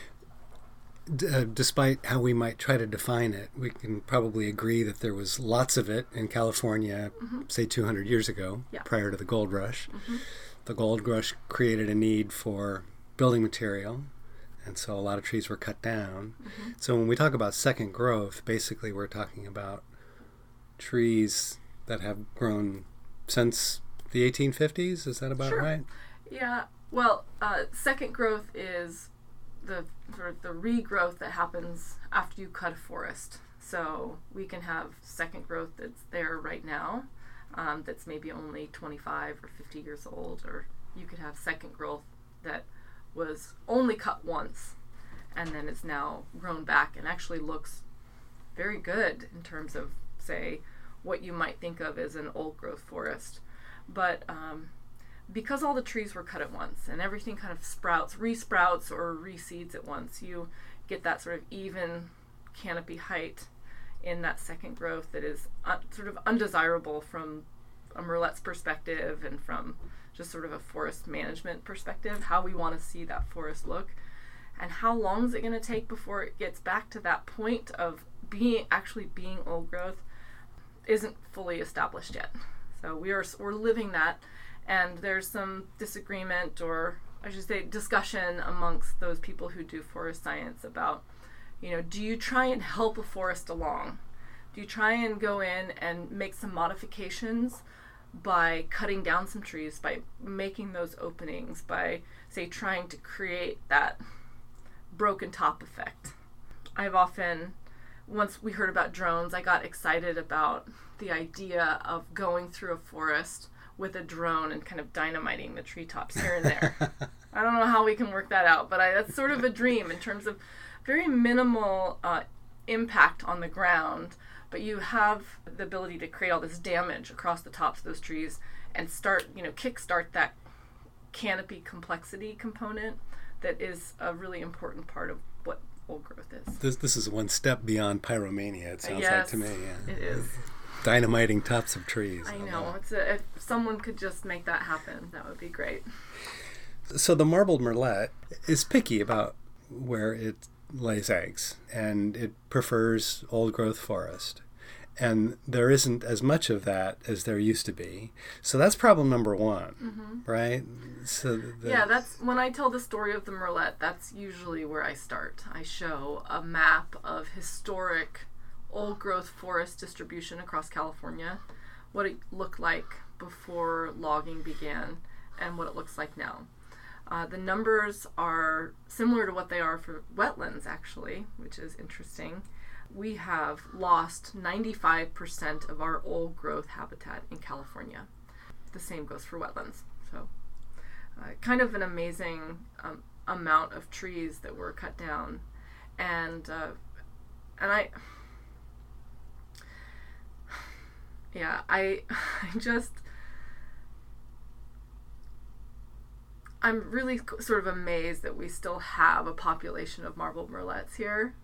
[SPEAKER 2] Despite how we might try to define it, we can probably agree that there was lots of it in California, say 200 years ago, prior to the gold rush. The gold rush created a need for building material, and so a lot of trees were cut down. So when we talk about second growth, basically we're talking about trees that have grown since the 1850s. Is that about right?
[SPEAKER 1] Yeah. Well, second growth is the regrowth that happens after you cut a forest. So we can have second growth that's there right now, that's maybe only 25 or 50 years old, or you could have second growth that was only cut once and then is now grown back and actually looks very good in terms of, say, what you might think of as an old growth forest. But because all the trees were cut at once and everything kind of resprouts or reseeds at once, you get that sort of even canopy height in that second growth that is sort of undesirable from a Merlet's perspective and from just sort of a forest management perspective, how we want to see that forest look. And how long is it going to take before it gets back to that point of actually being old growth isn't fully established yet. So we're living that. And there's some disagreement, or I should say discussion, amongst those people who do forest science about, do you try and help a forest along? Do you try and go in and make some modifications by cutting down some trees, by making those openings, by, say, trying to create that broken top effect? Once we heard about drones, I got excited about the idea of going through a forest with a drone and kind of dynamiting the treetops here and there. I don't know how we can work that out, but that's sort of a dream in terms of very minimal impact on the ground, but you have the ability to create all this damage across the tops of those trees and kickstart that canopy complexity component that is a really important part of what old growth is.
[SPEAKER 2] This is one step beyond pyromania, it sounds like to me. Yeah.
[SPEAKER 1] It is.
[SPEAKER 2] Dynamiting tops of trees.
[SPEAKER 1] I know. If someone could just make that happen, that would be great.
[SPEAKER 2] So the marbled merlet is picky about where it lays eggs, and it prefers old-growth forest. And there isn't as much of that as there used to be. So that's problem number one, right? So
[SPEAKER 1] that's when I tell the story of the merlet, that's usually where I start. I show a map of historic old-growth forest distribution across California, what it looked like before logging began, and what it looks like now. The numbers are similar to what they are for wetlands, actually, which is interesting. We have lost 95% of our old-growth habitat in California. The same goes for wetlands. So kind of an amazing amount of trees that were cut down. And I'm really sort of amazed that we still have a population of marbled merlets here.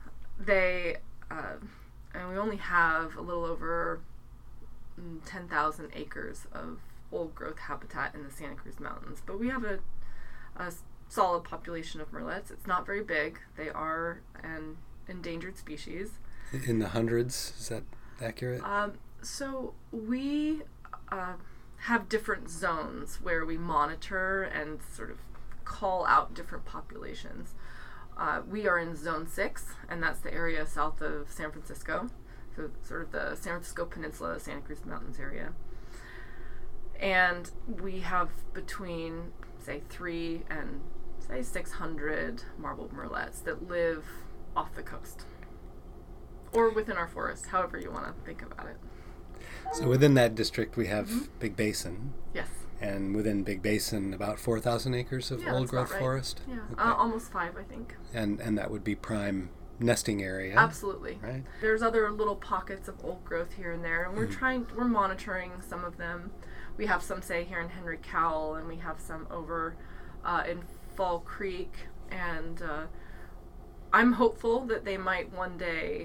[SPEAKER 1] And we only have a little over 10,000 acres of old growth habitat in the Santa Cruz Mountains, but we have a solid population of merlets. It's not very big. They are an endangered species.
[SPEAKER 2] In the hundreds, is that accurate?
[SPEAKER 1] So we have different zones where we monitor and sort of call out different populations. We are in Zone 6, and that's the area south of San Francisco, so sort of the San Francisco Peninsula, Santa Cruz Mountains area. And we have between, say, 300 and, say, 600 marbled merlets that live off the coast or within our forest, however you want to think about it.
[SPEAKER 2] So within that district, we have Big Basin.
[SPEAKER 1] Yes.
[SPEAKER 2] And within Big Basin, about 4,000 acres of old-growth forest?
[SPEAKER 1] Yeah,
[SPEAKER 2] okay.
[SPEAKER 1] Almost 5, I think.
[SPEAKER 2] And that would be prime nesting area?
[SPEAKER 1] Absolutely.
[SPEAKER 2] Right?
[SPEAKER 1] There's other little pockets of old growth here and there, and we're monitoring some of them. We have some, say, here in Henry Cowell, and we have some over in Fall Creek, and I'm hopeful that they might one day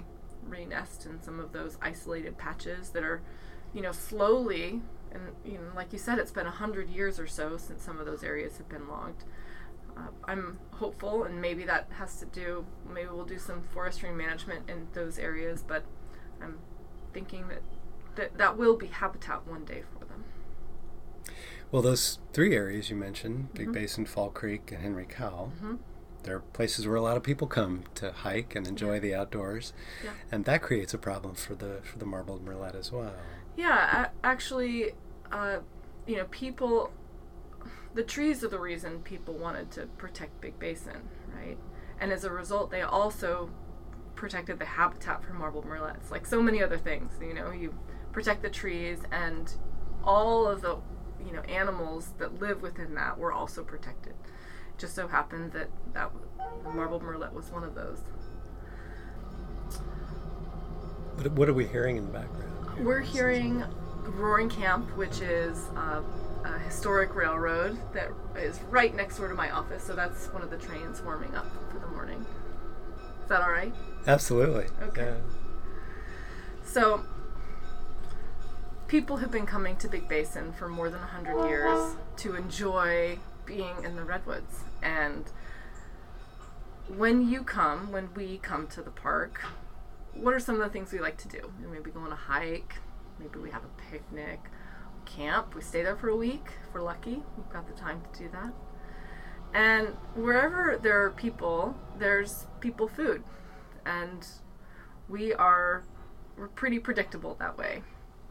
[SPEAKER 1] re-nest in some of those isolated patches that are, slowly, and like you said, it's been 100 years or so since some of those areas have been logged. I'm hopeful, and maybe that has to do, maybe we'll do some forestry management in those areas, but I'm thinking that will be habitat one day for them.
[SPEAKER 2] Well, those 3 areas you mentioned, Big Basin, Fall Creek, and Henry Cowell, they're places where a lot of people come to hike and enjoy the outdoors, and that creates a problem for the marbled murrelet as well.
[SPEAKER 1] Yeah, actually, people, the trees are the reason people wanted to protect Big Basin, right? And as a result, they also protected the habitat for marbled murrelets, like so many other things. You protect the trees, and all of the animals that live within that were also protected. It just so happened that the marbled murrelet was one of those.
[SPEAKER 2] What are we hearing in the background?
[SPEAKER 1] We're hearing Roaring Camp, which is a historic railroad that is right next door to my office, so that's one of the trains warming up for the morning. Is that all right?
[SPEAKER 2] Absolutely.
[SPEAKER 1] Okay.
[SPEAKER 2] Yeah.
[SPEAKER 1] So, people have been coming to Big Basin for more than 100 years to enjoy being in the redwoods. And when we come to the park, what are some of the things we like to do? Maybe go on a hike, maybe we have a picnic, camp, we stay there for a week if we're lucky, we've got the time to do that. And wherever there are people, there's people food. And we're pretty predictable that way.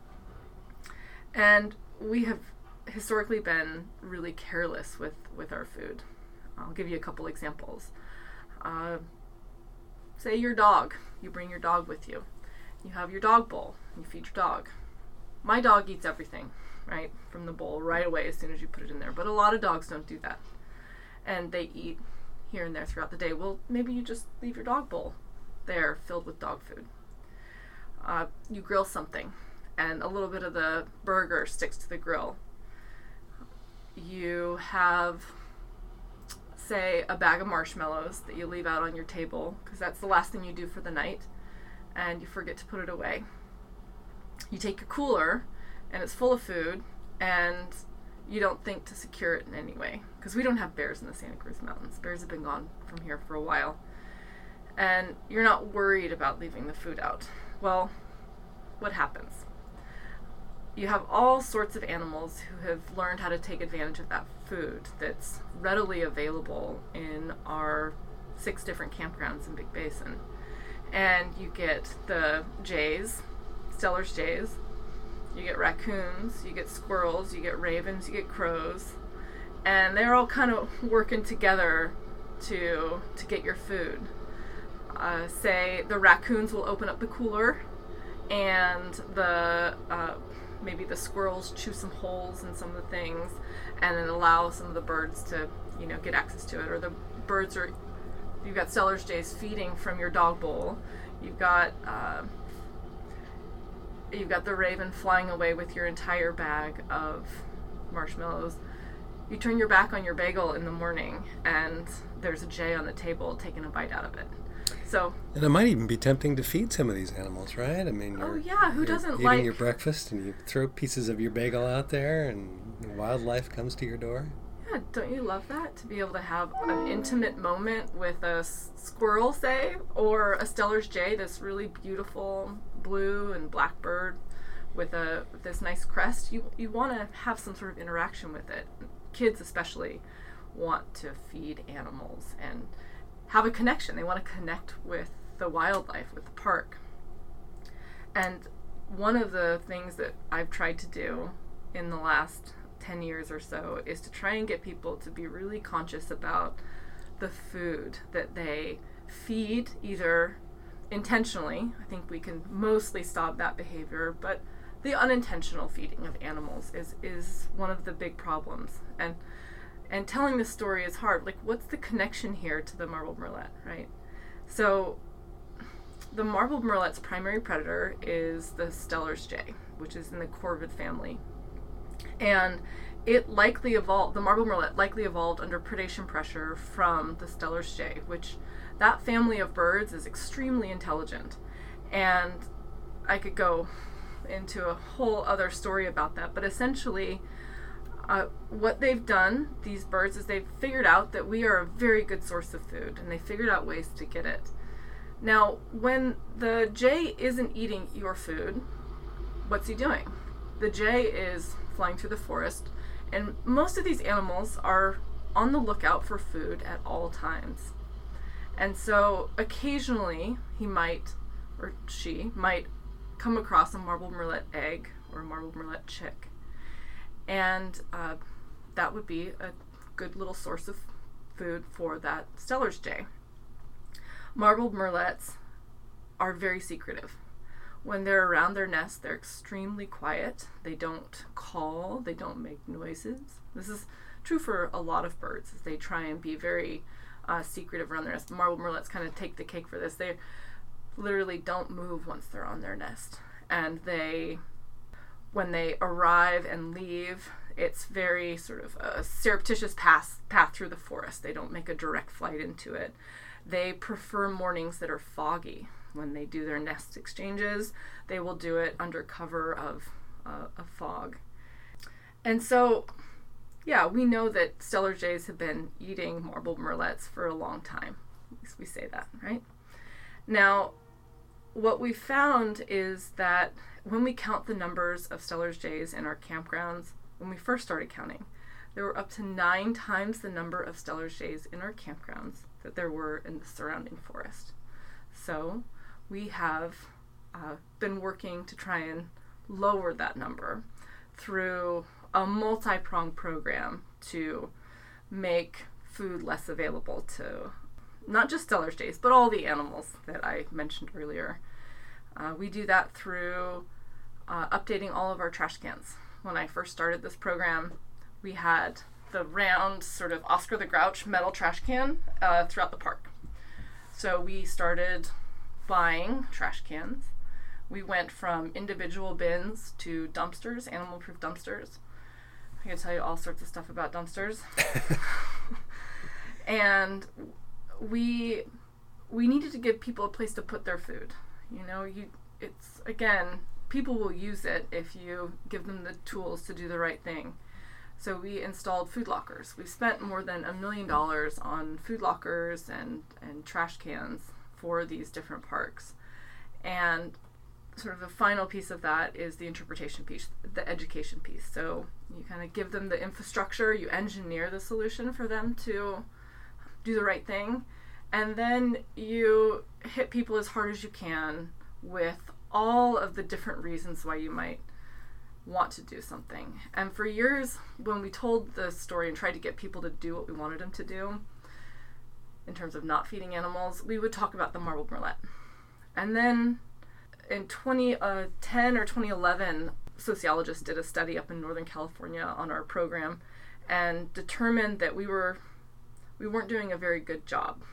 [SPEAKER 1] And we have historically been really careless with our food. I'll give you a couple examples. Say your dog. You bring your dog with you. You have your dog bowl. You feed your dog. My dog eats everything, right, from the bowl right away as soon as you put it in there. But a lot of dogs don't do that. And they eat here and there throughout the day. Well, maybe you just leave your dog bowl there filled with dog food. You grill something, and a little bit of the burger sticks to the grill. You have, say, a bag of marshmallows that you leave out on your table because that's the last thing you do for the night, and you forget to put it away. You take your cooler, and it's full of food, and you don't think to secure it in any way because we don't have bears in the Santa Cruz Mountains. Bears have been gone from here for a while, and you're not worried about leaving the food out. Well, what happens? You have all sorts of animals who have learned how to take advantage of that food that's readily available in our 6 different campgrounds in Big Basin. And you get the jays, Steller's jays, you get raccoons, you get squirrels, you get ravens, you get crows, and they're all kind of working together to get your food. Say the raccoons will open up the cooler, and maybe the squirrels chew some holes in some of the things, and then allow some of the birds to, get access to it. Or the birds you've got Steller's jays feeding from your dog bowl. You've got the raven flying away with your entire bag of marshmallows. You turn your back on your bagel in the morning, and there's a jay on the table taking a bite out of it. And
[SPEAKER 2] it might even be tempting to feed some of these animals, right? I mean,
[SPEAKER 1] who doesn't
[SPEAKER 2] eating your breakfast and you throw pieces of your bagel out there and wildlife comes to your door?
[SPEAKER 1] Yeah, don't you love that? To be able to have an intimate moment with a squirrel, say, or a Steller's jay, this really beautiful blue and black bird with this nice crest. You want to have some sort of interaction with it. Kids especially want to feed animals and have a connection. They want to connect with the wildlife, with the park. And one of the things that I've tried to do in the last 10 years or so is to try and get people to be really conscious about the food that they feed, either intentionally. I think we can mostly stop that behavior, but the unintentional feeding of animals is one of the big problems. And telling this story is hard. Like, what's the connection here to the marbled murrelet, right? So, the marbled murrelet's primary predator is the Steller's jay, which is in the corvid family. And the marbled murrelet likely evolved under predation pressure from the Steller's jay, which that family of birds is extremely intelligent. And I could go into a whole other story about that, but essentially what they've done, these birds, is they've figured out that we are a very good source of food, and they figured out ways to get it. Now, when the jay isn't eating your food, what's he doing? The jay is flying through the forest, and most of these animals are on the lookout for food at all times. And so occasionally he might, or she might, come across a marbled murrelet egg or a marbled murrelet chick. And that would be a good little source of food for that Steller's jay. Marbled murrelets are very secretive. When they're around their nest, they're extremely quiet. They don't call, they don't make noises. This is true for a lot of birds. They try and be very secretive around their nest. Marbled murrelets kind of take the cake for this. They literally don't move once they're on their nest. And when they arrive and leave, it's very sort of a surreptitious path through the forest. They don't make a direct flight into it. They prefer mornings that are foggy. When they do their nest exchanges, they will do it under cover of a fog. And so, yeah, we know that Steller jays have been eating marbled murrelets for a long time. At least we say that, right? Now, what we found is that when we count the numbers of Steller's jays in our campgrounds, when we first started counting, there were up to 9 times the number of Steller's jays in our campgrounds that there were in the surrounding forest. So we have been working to try and lower that number through a multi-pronged program to make food less available to not just Steller's jays, but all the animals that I mentioned earlier. We do that through updating all of our trash cans. When I first started this program, we had the round sort of Oscar the Grouch metal trash can throughout the park. So we started buying trash cans. We went from individual bins to dumpsters, animal-proof dumpsters. I can tell you all sorts of stuff about dumpsters. And we needed to give people a place to put their food. You know, it's again, people will use it if you give them the tools to do the right thing. So we installed food lockers. We spent more than $1 million on food lockers and trash cans for these different parks. And sort of the final piece of that is the interpretation piece, the education piece. So you kind of give them the infrastructure, you engineer the solution for them to do the right thing, and then you hit people as hard as you can with all of the different reasons why you might want to do something. And for years, when we told the story and tried to get people to do what we wanted them to do, in terms of not feeding animals, we would talk about the marbled murrelet. And then in 2010 or 2011, sociologists did a study up in Northern California on our program and determined that we weren't doing a very good job.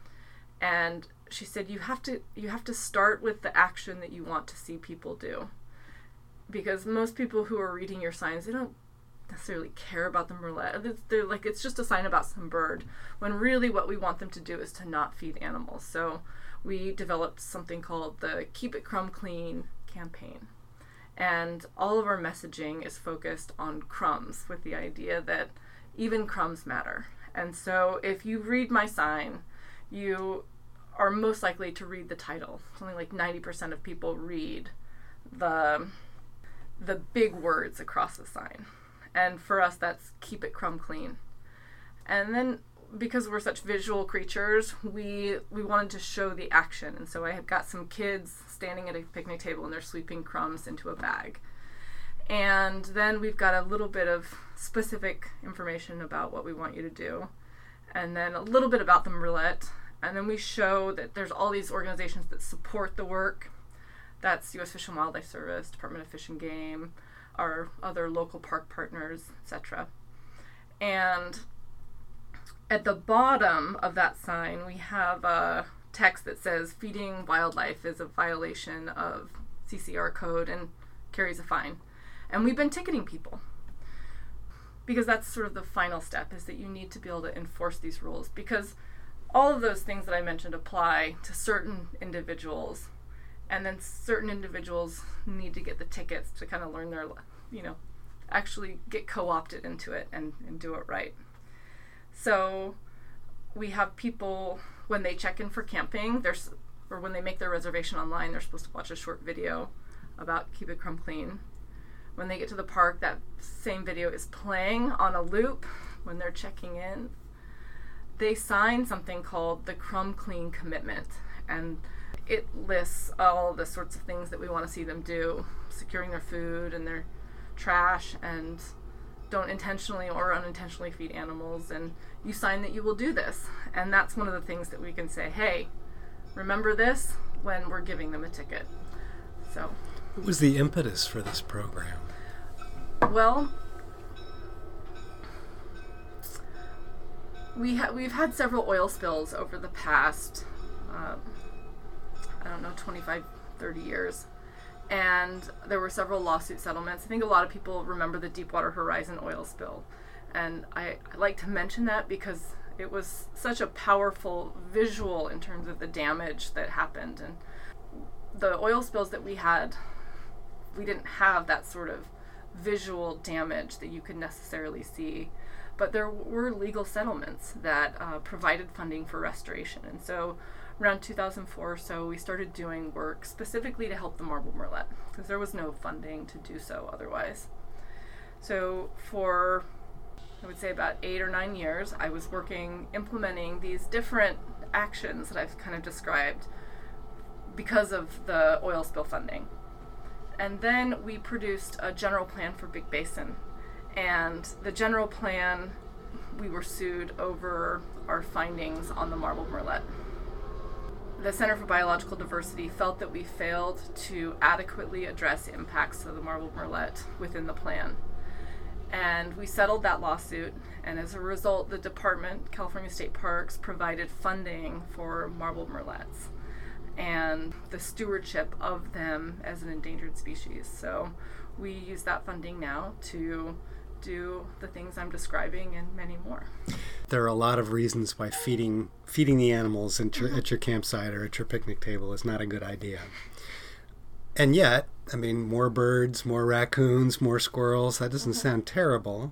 [SPEAKER 1] And she said, you have to start with the action that you want to see people do. Because most people who are reading your signs, they don't necessarily care about the murrelet. They're like, it's just a sign about some bird, when really what we want them to do is to not feed animals. So we developed something called the Keep It Crumb Clean campaign. And all of our messaging is focused on crumbs, with the idea that even crumbs matter. And so if you read my sign, you are most likely to read the title. Something like 90% of people read the big words across the sign. And for us, that's Keep It Crumb Clean. And then, because we're such visual creatures, we wanted to show the action. And so I have got some kids standing at a picnic table and they're sweeping crumbs into a bag. And then we've got a little bit of specific information about what we want you to do. And then a little bit about the murrelet. And then we show that there's all these organizations that support the work. That's U.S. Fish and Wildlife Service, Department of Fish and Game, our other local park partners, etc. And at the bottom of that sign, we have a text that says, feeding wildlife is a violation of CCR code and carries a fine. And we've been ticketing people. Because that's sort of the final step, is that you need to be able to enforce these rules. Because all of those things that I mentioned apply to certain individuals. And then certain individuals need to get the tickets to kind of learn their, actually get co-opted into it and do it right. So we have people, when they check in for camping, or when they make their reservation online, they're supposed to watch a short video about Keep It Crumb Clean. When they get to the park, that same video is playing on a loop when they're checking in. They sign something called the Crumb Clean Commitment, and it lists all the sorts of things that we want to see them do, securing their food and their trash, and don't intentionally or unintentionally feed animals, and you sign that you will do this. And that's one of the things that we can say, hey, remember this when we're giving them a ticket. So,
[SPEAKER 2] what was the impetus for this program?
[SPEAKER 1] Well, we've had several oil spills over the past 25, 30 years. And there were several lawsuit settlements. I think a lot of people remember the Deepwater Horizon oil spill. And I like to mention that because it was such a powerful visual in terms of the damage that happened. And the oil spills that we had, we didn't have that sort of visual damage that you could necessarily see. But there were legal settlements that provided funding for restoration. And so around 2004 or so, we started doing work specifically to help the marbled murrelet, because there was no funding to do so otherwise. So for, I would say, about 8 or 9 years, I was implementing these different actions that I've kind of described because of the oil spill funding. And then we produced a general plan for Big Basin. And the general plan, we were sued over our findings on the marbled murrelet. The Center for Biological Diversity felt that we failed to adequately address impacts of the marbled murrelet within the plan. And we settled that lawsuit, and as a result, the department, California State Parks, provided funding for marbled murrelets and the stewardship of them as an endangered species. So we use that funding now to do the things I'm describing and many more.
[SPEAKER 2] There are a lot of reasons why feeding the animals at your campsite or at your picnic table is not a good idea. And yet, I mean, more birds, more raccoons, more squirrels, that doesn't sound terrible.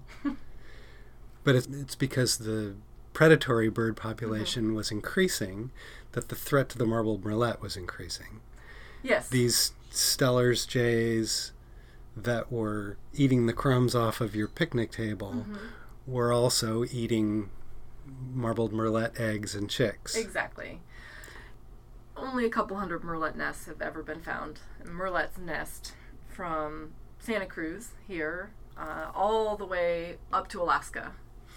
[SPEAKER 2] But it's because the predatory bird population was increasing that the threat to the marbled murrelet was increasing.
[SPEAKER 1] Yes.
[SPEAKER 2] These Steller's jays that were eating the crumbs off of your picnic table were also eating marbled murrelet eggs and chicks.
[SPEAKER 1] Exactly. Only a couple hundred murrelet nests have ever been found. Murrelet's nest from Santa Cruz here all the way up to Alaska.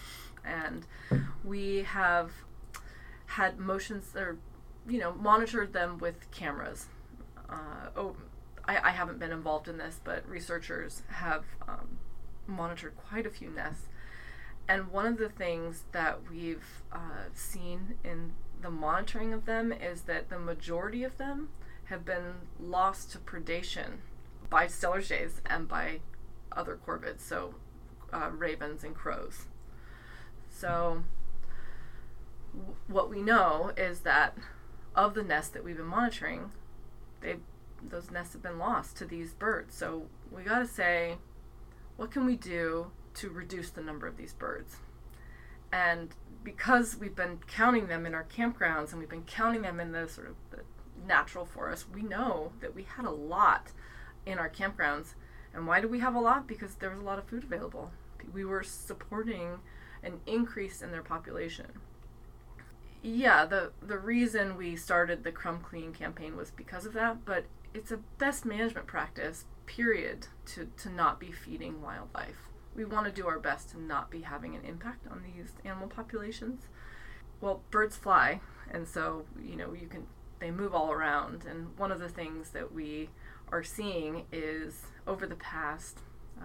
[SPEAKER 1] And we have had monitored them with cameras. I haven't been involved in this, but researchers have monitored quite a few nests. And one of the things that we've seen in the monitoring of them is that the majority of them have been lost to predation by Steller's jays and by other corvids, so ravens and crows. So what we know is that of the nests that we've been monitoring, those nests have been lost to these birds. So we got to say, what can we do to reduce the number of these birds? And because we've been counting them in our campgrounds and we've been counting them in the sort of the natural forest, we know that we had a lot in our campgrounds. And why do we have a lot? Because there was a lot of food available. We were supporting an increase in their population. Yeah, the reason we started the Crumb Clean campaign was because of that, but it's a best management practice, period, to not be feeding wildlife. We want to do our best to not be having an impact on these animal populations. Well, birds fly, and so, they move all around, and one of the things that we are seeing is over the past,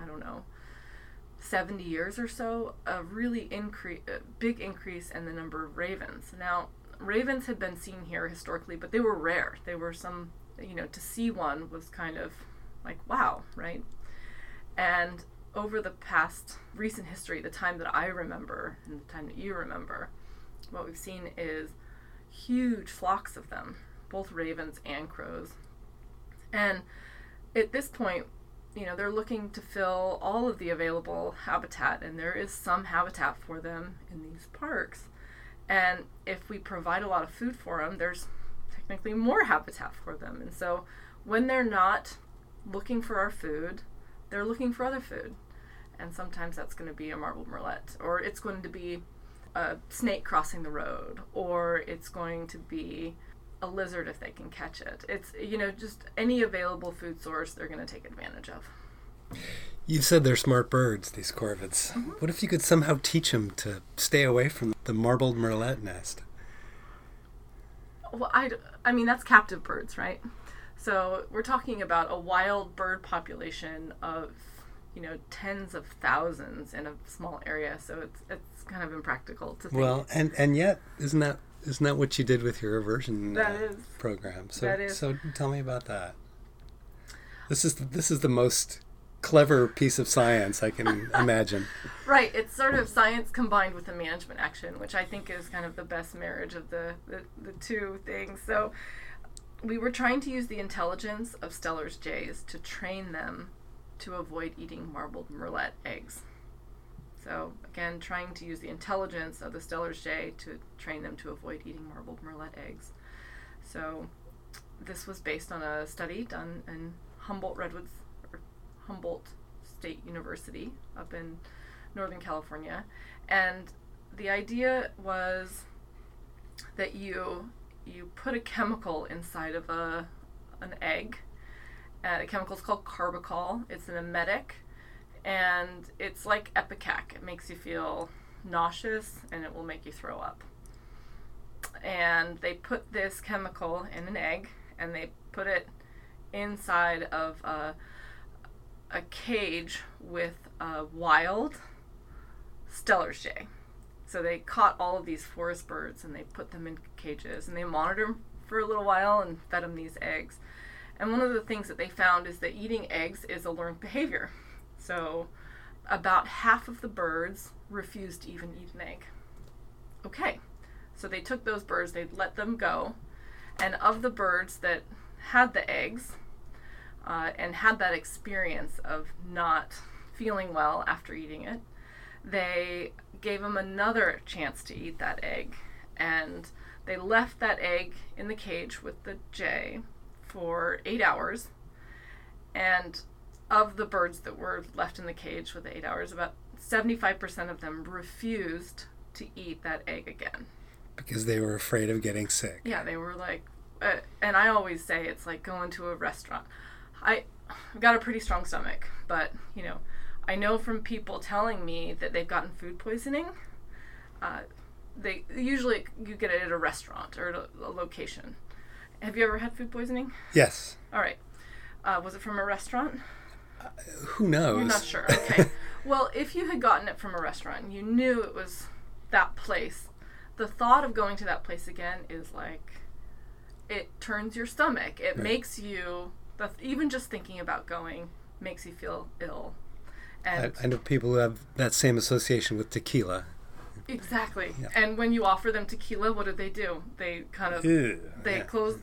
[SPEAKER 1] 70 years or so, a really big increase in the number of ravens. Now, ravens had been seen here historically, but they were rare. They were to see one was kind of like, wow, right? And over the past recent history, the time that I remember and the time that you remember, what we've seen is huge flocks of them, both ravens and crows. And at this point, they're looking to fill all of the available habitat, and there is some habitat for them in these parks. And if we provide a lot of food for them, there's technically more habitat for them. And so when they're not looking for our food, they're looking for other food. And sometimes that's going to be a marbled murrelet, or it's going to be a snake crossing the road, or it's going to be a lizard if they can catch it. It's, just any available food source they're going to take advantage of.
[SPEAKER 2] You said they're smart birds, these corvids. Mm-hmm. What if you could somehow teach them to stay away from the marbled murrelet nest?
[SPEAKER 1] Well, I mean, that's captive birds, right? So we're talking about a wild bird population of, tens of thousands in a small area. So it's kind of impractical to think.
[SPEAKER 2] Well, and yet, isn't that what you did with your aversion program? So,
[SPEAKER 1] that is.
[SPEAKER 2] So tell me about that. This is the most clever piece of science I can imagine.
[SPEAKER 1] Right. It's sort of science combined with a management action, which I think is kind of the best marriage of the two things. So we were trying to use the intelligence of Steller's jays to train them to avoid eating marbled murrelet eggs. So again, trying to use the intelligence of the Steller's jay to train them to avoid eating marbled murrelet eggs. So this was based on a study done in Humboldt State University up in Northern California. And the idea was that you put a chemical inside of an egg. The chemical is called carbachol. It's an emetic, and it's like Ipecac. It makes you feel nauseous, and it will make you throw up. And they put this chemical in an egg, and they put it inside of a cage with a wild Steller's jay. So they caught all of these forest birds, and they put them in cages, and they monitored them for a little while and fed them these eggs. And one of the things that they found is that eating eggs is a learned behavior. So about half of the birds refused to even eat an egg. Okay, so they took those birds, they let them go, and of the birds that had the eggs and had that experience of not feeling well after eating it, they gave them another chance to eat that egg. And they left that egg in the cage with the jay for 8 hours, and of the birds that were left in the cage for the 8 hours, about 75% of them refused to eat that egg again.
[SPEAKER 2] Because they were afraid of getting sick.
[SPEAKER 1] Yeah, they were like, and I always say it's like going to a restaurant. I've got a pretty strong stomach, but, I know from people telling me that they've gotten food poisoning, they usually you get it at a restaurant or at a location. Have you ever had food poisoning?
[SPEAKER 2] Yes.
[SPEAKER 1] All right. Was it from a restaurant?
[SPEAKER 2] Who knows?
[SPEAKER 1] You're not sure. Okay. Well, if you had gotten it from a restaurant and you knew it was that place, the thought of going to that place again is like, it turns your stomach. It makes you, even just thinking about going makes you feel ill. And
[SPEAKER 2] I know people who have that same association with tequila.
[SPEAKER 1] Exactly.
[SPEAKER 2] Yeah.
[SPEAKER 1] And when you offer them tequila, what do? They kind of, close,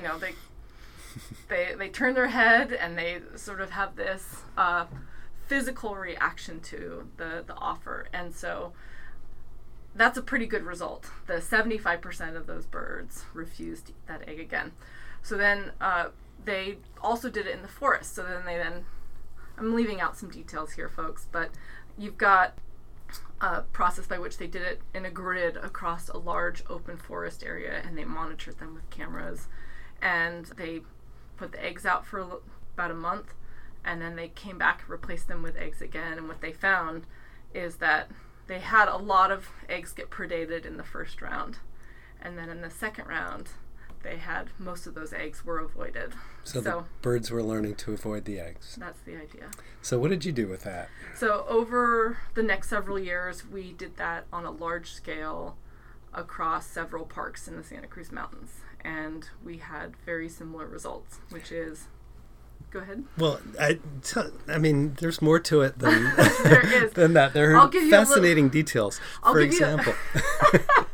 [SPEAKER 1] they turn their head and they sort of have this physical reaction to the offer. And so that's a pretty good result. The 75% of those birds refused to eat that egg again. So then they also did it in the forest. So then I'm leaving out some details here, folks, but you've got a process by which they did it in a grid across a large open forest area, and they monitored them with cameras, and they put the eggs out for about a month, and then they came back, replaced them with eggs again, and what they found is that they had a lot of eggs get predated in the first round, and then in the second round they had most of those eggs were avoided.
[SPEAKER 2] So the birds were learning to avoid the eggs.
[SPEAKER 1] That's the idea.
[SPEAKER 2] So what did you do with that?
[SPEAKER 1] So over the next several years, we did that on a large scale across several parks in the Santa Cruz Mountains. And we had very similar results, which is... Go ahead.
[SPEAKER 2] Well, I mean, there's more to it than
[SPEAKER 1] there is.
[SPEAKER 2] than that. There are fascinating details. For example,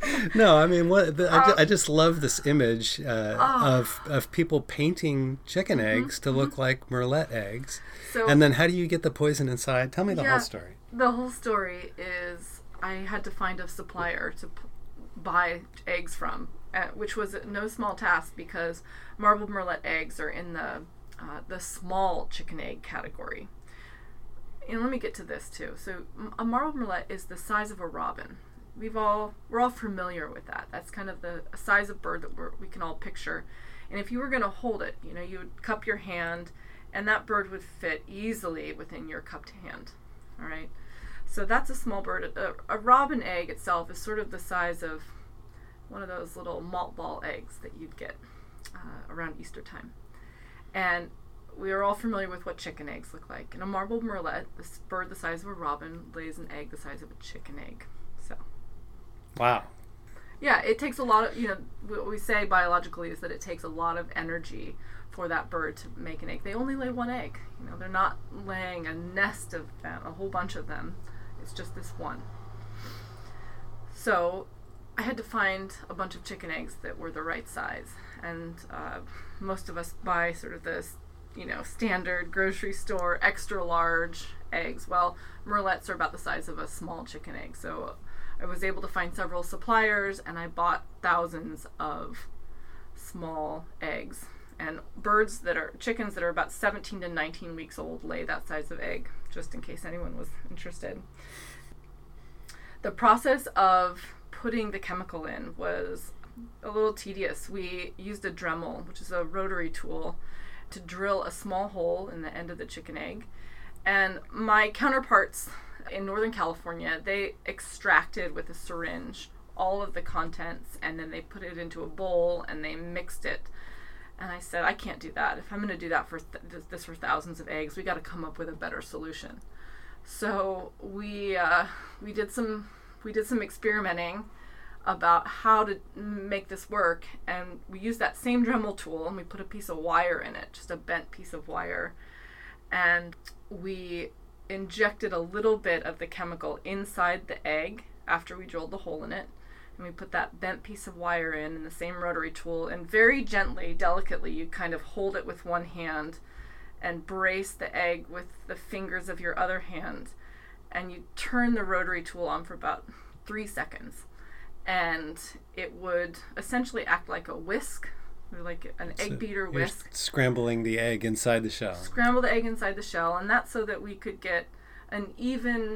[SPEAKER 2] No, I mean, I just love this image of people painting chicken eggs to look like Merlet eggs.
[SPEAKER 1] So,
[SPEAKER 2] and then how do you get the poison inside? Tell me the whole story.
[SPEAKER 1] The whole story is I had to find a supplier to buy eggs from, which was no small task because marbled Merlet eggs are in the small chicken egg category. And let me get to this too. So a marbled Merlet is the size of a robin. We're all familiar with that. That's kind of the size of bird that we can all picture. And if you were going to hold it, you would cup your hand, and that bird would fit easily within your cupped hand. All right. So that's a small bird. A robin egg itself is sort of the size of one of those little malt ball eggs that you'd get around Easter time. And we are all familiar with what chicken eggs look like. And a marbled Merlet, this bird the size of a robin, lays an egg the size of a chicken egg. So.
[SPEAKER 2] Wow.
[SPEAKER 1] Yeah, it takes a lot of, what we say biologically is that it takes a lot of energy for that bird to make an egg. They only lay one egg. They're not laying a nest of them, a whole bunch of them. It's just this one. So I had to find a bunch of chicken eggs that were the right size. And most of us buy sort of this, standard grocery store extra large eggs. Well, Merlets are about the size of a small chicken egg. So I was able to find several suppliers, and I bought thousands of small eggs. And chickens that are about 17 to 19 weeks old lay that size of egg, just in case anyone was interested. The process of putting the chemical in was a little tedious. We used a Dremel, which is a rotary tool, to drill a small hole in the end of the chicken egg. And my counterparts in Northern California, they extracted with a syringe all of the contents, and then they put it into a bowl and they mixed it. And I said, I can't do that. If I'm going to do that for this for thousands of eggs, we got to come up with a better solution. So we did some experimenting about how to make this work, and we used that same Dremel tool, and we put a piece of wire in it, just a bent piece of wire, and we injected a little bit of the chemical inside the egg after we drilled the hole in it, and we put that bent piece of wire in the same rotary tool, and very gently, delicately, you kind of hold it with one hand and brace the egg with the fingers of your other hand, and you turn the rotary tool on for about 3 seconds, and it would essentially act like a whisk, like an egg beater whisk.
[SPEAKER 2] Scrambling the egg inside the shell.
[SPEAKER 1] Scramble the egg inside the shell, and that's so that we could get an even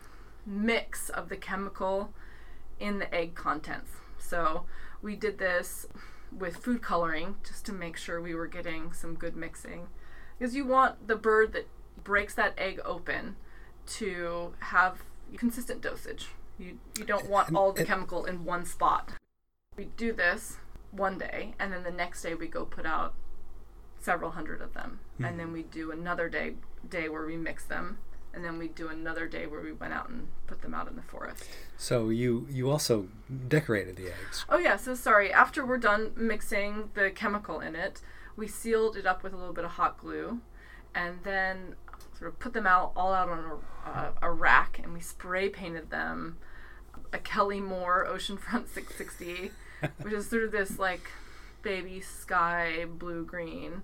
[SPEAKER 1] mix of the chemical in the egg contents. So we did this with food coloring just to make sure we were getting some good mixing, because you want the bird that breaks that egg open to have consistent dosage. You don't want all the chemical in one spot. We do this one day, and then the next day we go put out several hundred of them, and then we do another day where we mix them, and then we do another day where we went out and put them out in the forest.
[SPEAKER 2] So you also decorated the eggs.
[SPEAKER 1] Oh yeah, so sorry, after we're done mixing the chemical in it, we sealed it up with a little bit of hot glue, and then sort of put them all out on a rack, and we spray painted them a Kelly Moore Oceanfront 660, which is sort of this like baby sky blue-green,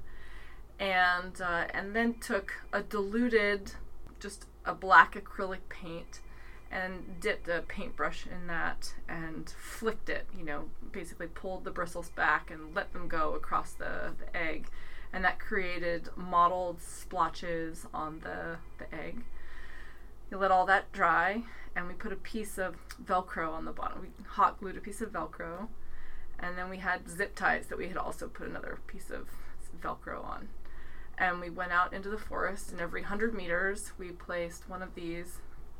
[SPEAKER 1] and then took a diluted, just a black acrylic paint, and dipped a paintbrush in that and flicked it, basically pulled the bristles back and let them go across the egg, and that created mottled splotches on the egg. You let all that dry, and we put a piece of Velcro on the bottom. We hot glued a piece of Velcro, and then we had zip ties that we had also put another piece of Velcro on. And we went out into the forest, and every 100 meters we placed one of these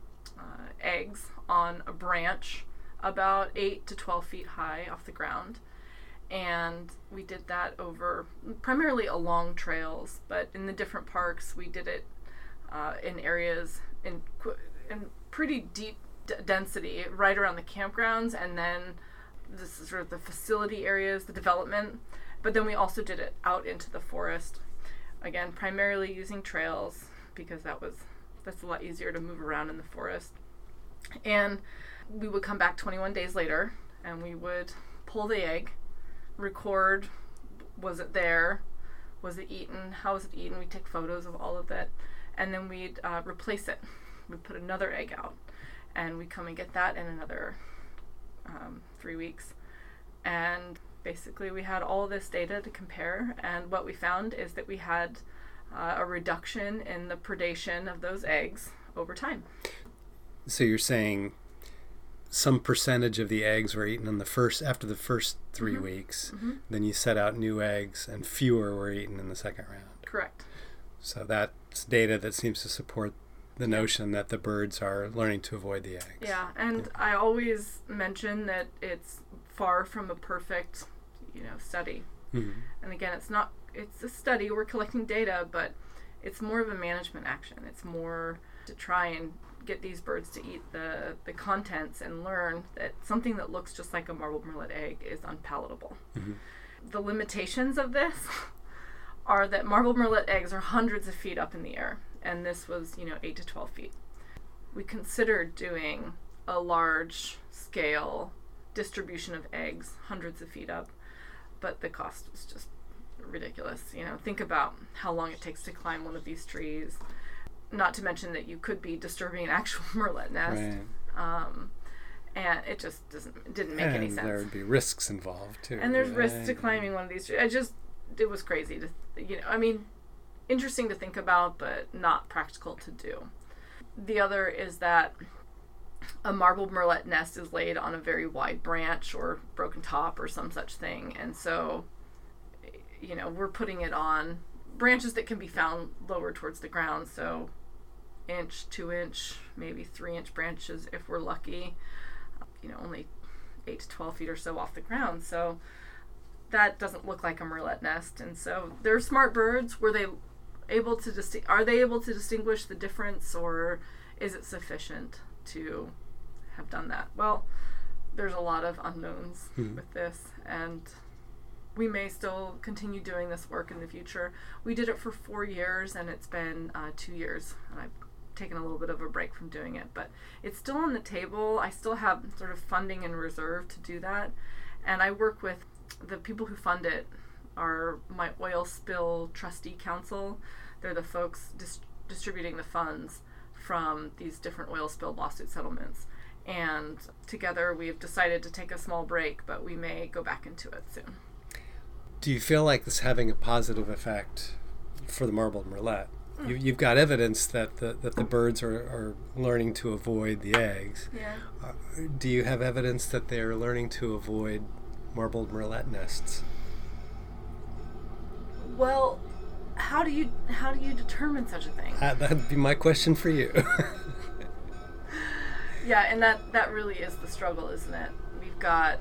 [SPEAKER 1] eggs on a branch about 8 to 12 feet high off the ground. And we did that over primarily along trails, but in the different parks we did it in areas in pretty deep density right around the campgrounds, and then this is sort of the facility areas, the development, but then we also did it out into the forest, again primarily using trails, because that's a lot easier to move around in the forest. And we would come back 21 days later and we would pull the egg, record, was it there, was it eaten, how was it eaten, we'd take photos of all of that, and then we'd replace it. We'd put another egg out, and we'd come and get that in another 3 weeks. And basically we had all this data to compare, and what we found is that we had a reduction in the predation of those eggs over time.
[SPEAKER 2] So you're saying some percentage of the eggs were eaten after the first 3 weeks. Then you set out new eggs, and fewer were eaten in the second round.
[SPEAKER 1] Correct.
[SPEAKER 2] So that's data that seems to support the notion that the birds are learning to avoid the eggs.
[SPEAKER 1] Yeah, and I always mention that it's far from a perfect, study. And again, it's a study, we're collecting data, but it's more of a management action. It's more to try and get these birds to eat the contents and learn that something that looks just like a marbled murrelet egg is unpalatable. The limitations of this are that marbled murrelet eggs are hundreds of feet up in the air, and this was 8 to 12 feet. We considered doing a large scale distribution of eggs hundreds of feet up, but the cost was just ridiculous. Think about how long it takes to climb one of these trees, not to mention that you could be disturbing an actual murrelet nest. Right. And it just didn't make any sense.
[SPEAKER 2] And there would be risks involved too.
[SPEAKER 1] And there's risks to climbing one of these trees. It was crazy to, interesting to think about, but not practical to do. The other is that a marbled murrelet nest is laid on a very wide branch or broken top or some such thing. And so, we're putting it on branches that can be found lower towards the ground. So 1-inch, 2-inch, maybe 3-inch branches if we're lucky, only 8 to 12 feet or so off the ground. So that doesn't look like a murrelet nest. And so they're smart birds. Are they able to distinguish the difference, or is it sufficient to have done that? Well, there's a lot of unknowns with this, and we may still continue doing this work in the future. We did it for 4 years, and it's been 2 years, and I've taken a little bit of a break from doing it, but it's still on the table. I still have sort of funding in reserve to do that, and I work with the people who fund it are my oil spill trustee council. They're the folks distributing the funds from these different oil spill lawsuit settlements. And together we've decided to take a small break, but we may go back into it soon.
[SPEAKER 2] Do you feel like this is having a positive effect for the marbled murrelet? You've got evidence that the birds are learning to avoid the eggs.
[SPEAKER 1] Yeah.
[SPEAKER 2] Do you have evidence that they're learning to avoid marbled murrelet nests?
[SPEAKER 1] Well, how do you determine such a thing?
[SPEAKER 2] That'd be my question for you.
[SPEAKER 1] Yeah, and that really is the struggle, isn't it? We've got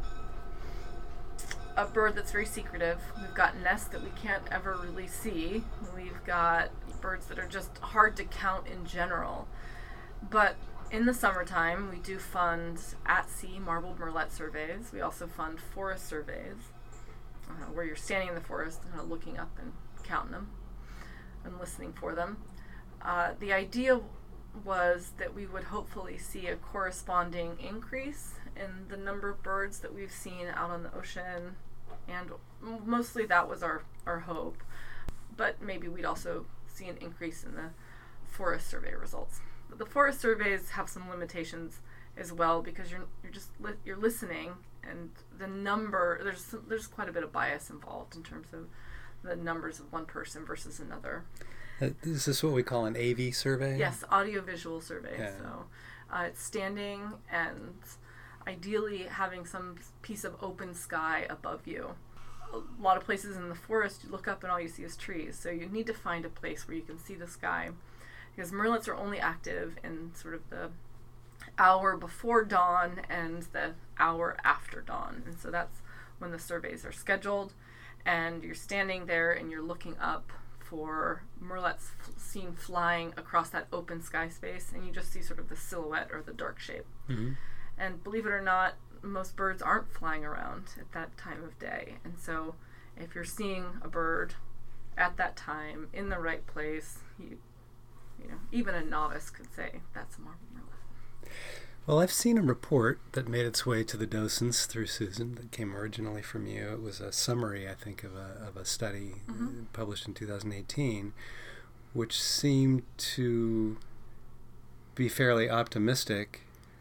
[SPEAKER 1] a bird that's very secretive. We've got nests that we can't ever really see. We've got birds that are just hard to count in general. But in the summertime, we do fund at-sea marbled murrelet surveys. We also fund forest surveys, where you're standing in the forest and looking up and counting them and listening for them. The idea was that we would hopefully see a corresponding increase in the number of birds that we've seen out on the ocean, and mostly that was our hope. But maybe we'd also see an increase in the forest survey results. But the forest surveys have some limitations as well, because you're listening, and the number there's quite a bit of bias involved in terms of the numbers of one person versus another.
[SPEAKER 2] Is this what we call an AV survey?
[SPEAKER 1] Yes, audiovisual survey.
[SPEAKER 2] Yeah.
[SPEAKER 1] So it's standing and ideally having some piece of open sky above you. A lot of places in the forest, you look up and all you see is trees. So you need to find a place where you can see the sky, because murrelets are only active in sort of the hour before dawn and the hour after dawn. And so that's when the surveys are scheduled, and you're standing there and you're looking up for murrelets seen flying across that open sky space, and you just see sort of the silhouette or the dark shape. Mm-hmm. And believe it or not, most birds aren't flying around at that time of day. And so if you're seeing a bird at that time in the right place, you know, even a novice could say that's a marbled murrelet.
[SPEAKER 2] Well, I've seen a report that made its way to the docents through Susan that came originally from you. It was a summary, I think, of a study published in 2018, which seemed to be fairly optimistic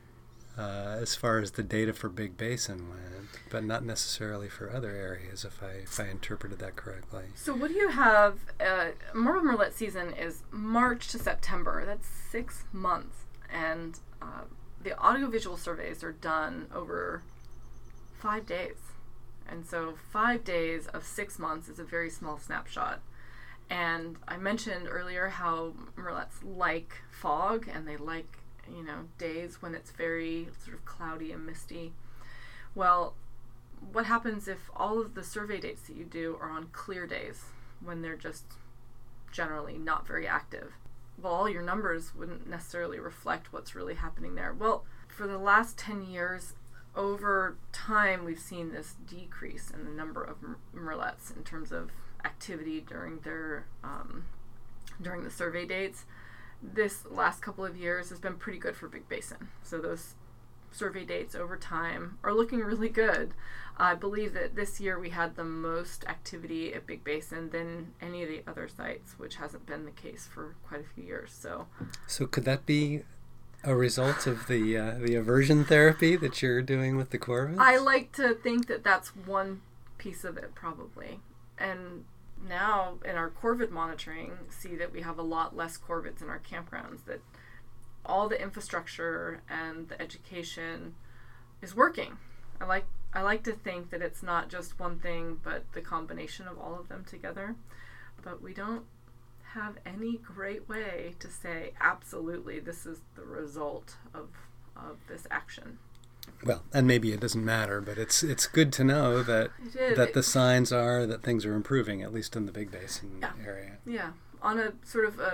[SPEAKER 2] as far as the data for Big Basin went, but not necessarily for other areas, if I interpreted that correctly.
[SPEAKER 1] So what do you have? Marbled Murrelet season is March to September. That's 6 months. And the audiovisual surveys are done over 5 days. And so 5 days of 6 months is a very small snapshot. And I mentioned earlier how murrelets like fog, and they like, days when it's very sort of cloudy and misty. Well, what happens if all of the survey dates that you do are on clear days when they're just generally not very active? Well, all your numbers wouldn't necessarily reflect what's really happening there. Well, for the last 10 years, over time, we've seen this decrease in the number of murrelets in terms of activity during their during the survey dates. This last couple of years has been pretty good for Big Basin. So those survey dates over time are looking really good. I believe that this year we had the most activity at Big Basin than any of the other sites, which hasn't been the case for quite a few years. So
[SPEAKER 2] could that be a result of the aversion therapy that you're doing with the corvids?
[SPEAKER 1] I like to think that that's one piece of it, probably. And now in our corvid monitoring, see that we have a lot less corvids in our campgrounds, that all the infrastructure and the education is working. I like to think that it's not just one thing, but the combination of all of them together. But we don't have any great way to say absolutely this is the result of this action.
[SPEAKER 2] Well, and maybe it doesn't matter, but it's good to know that the signs are that things are improving, at least in the Big Basin area.
[SPEAKER 1] Yeah, on a sort of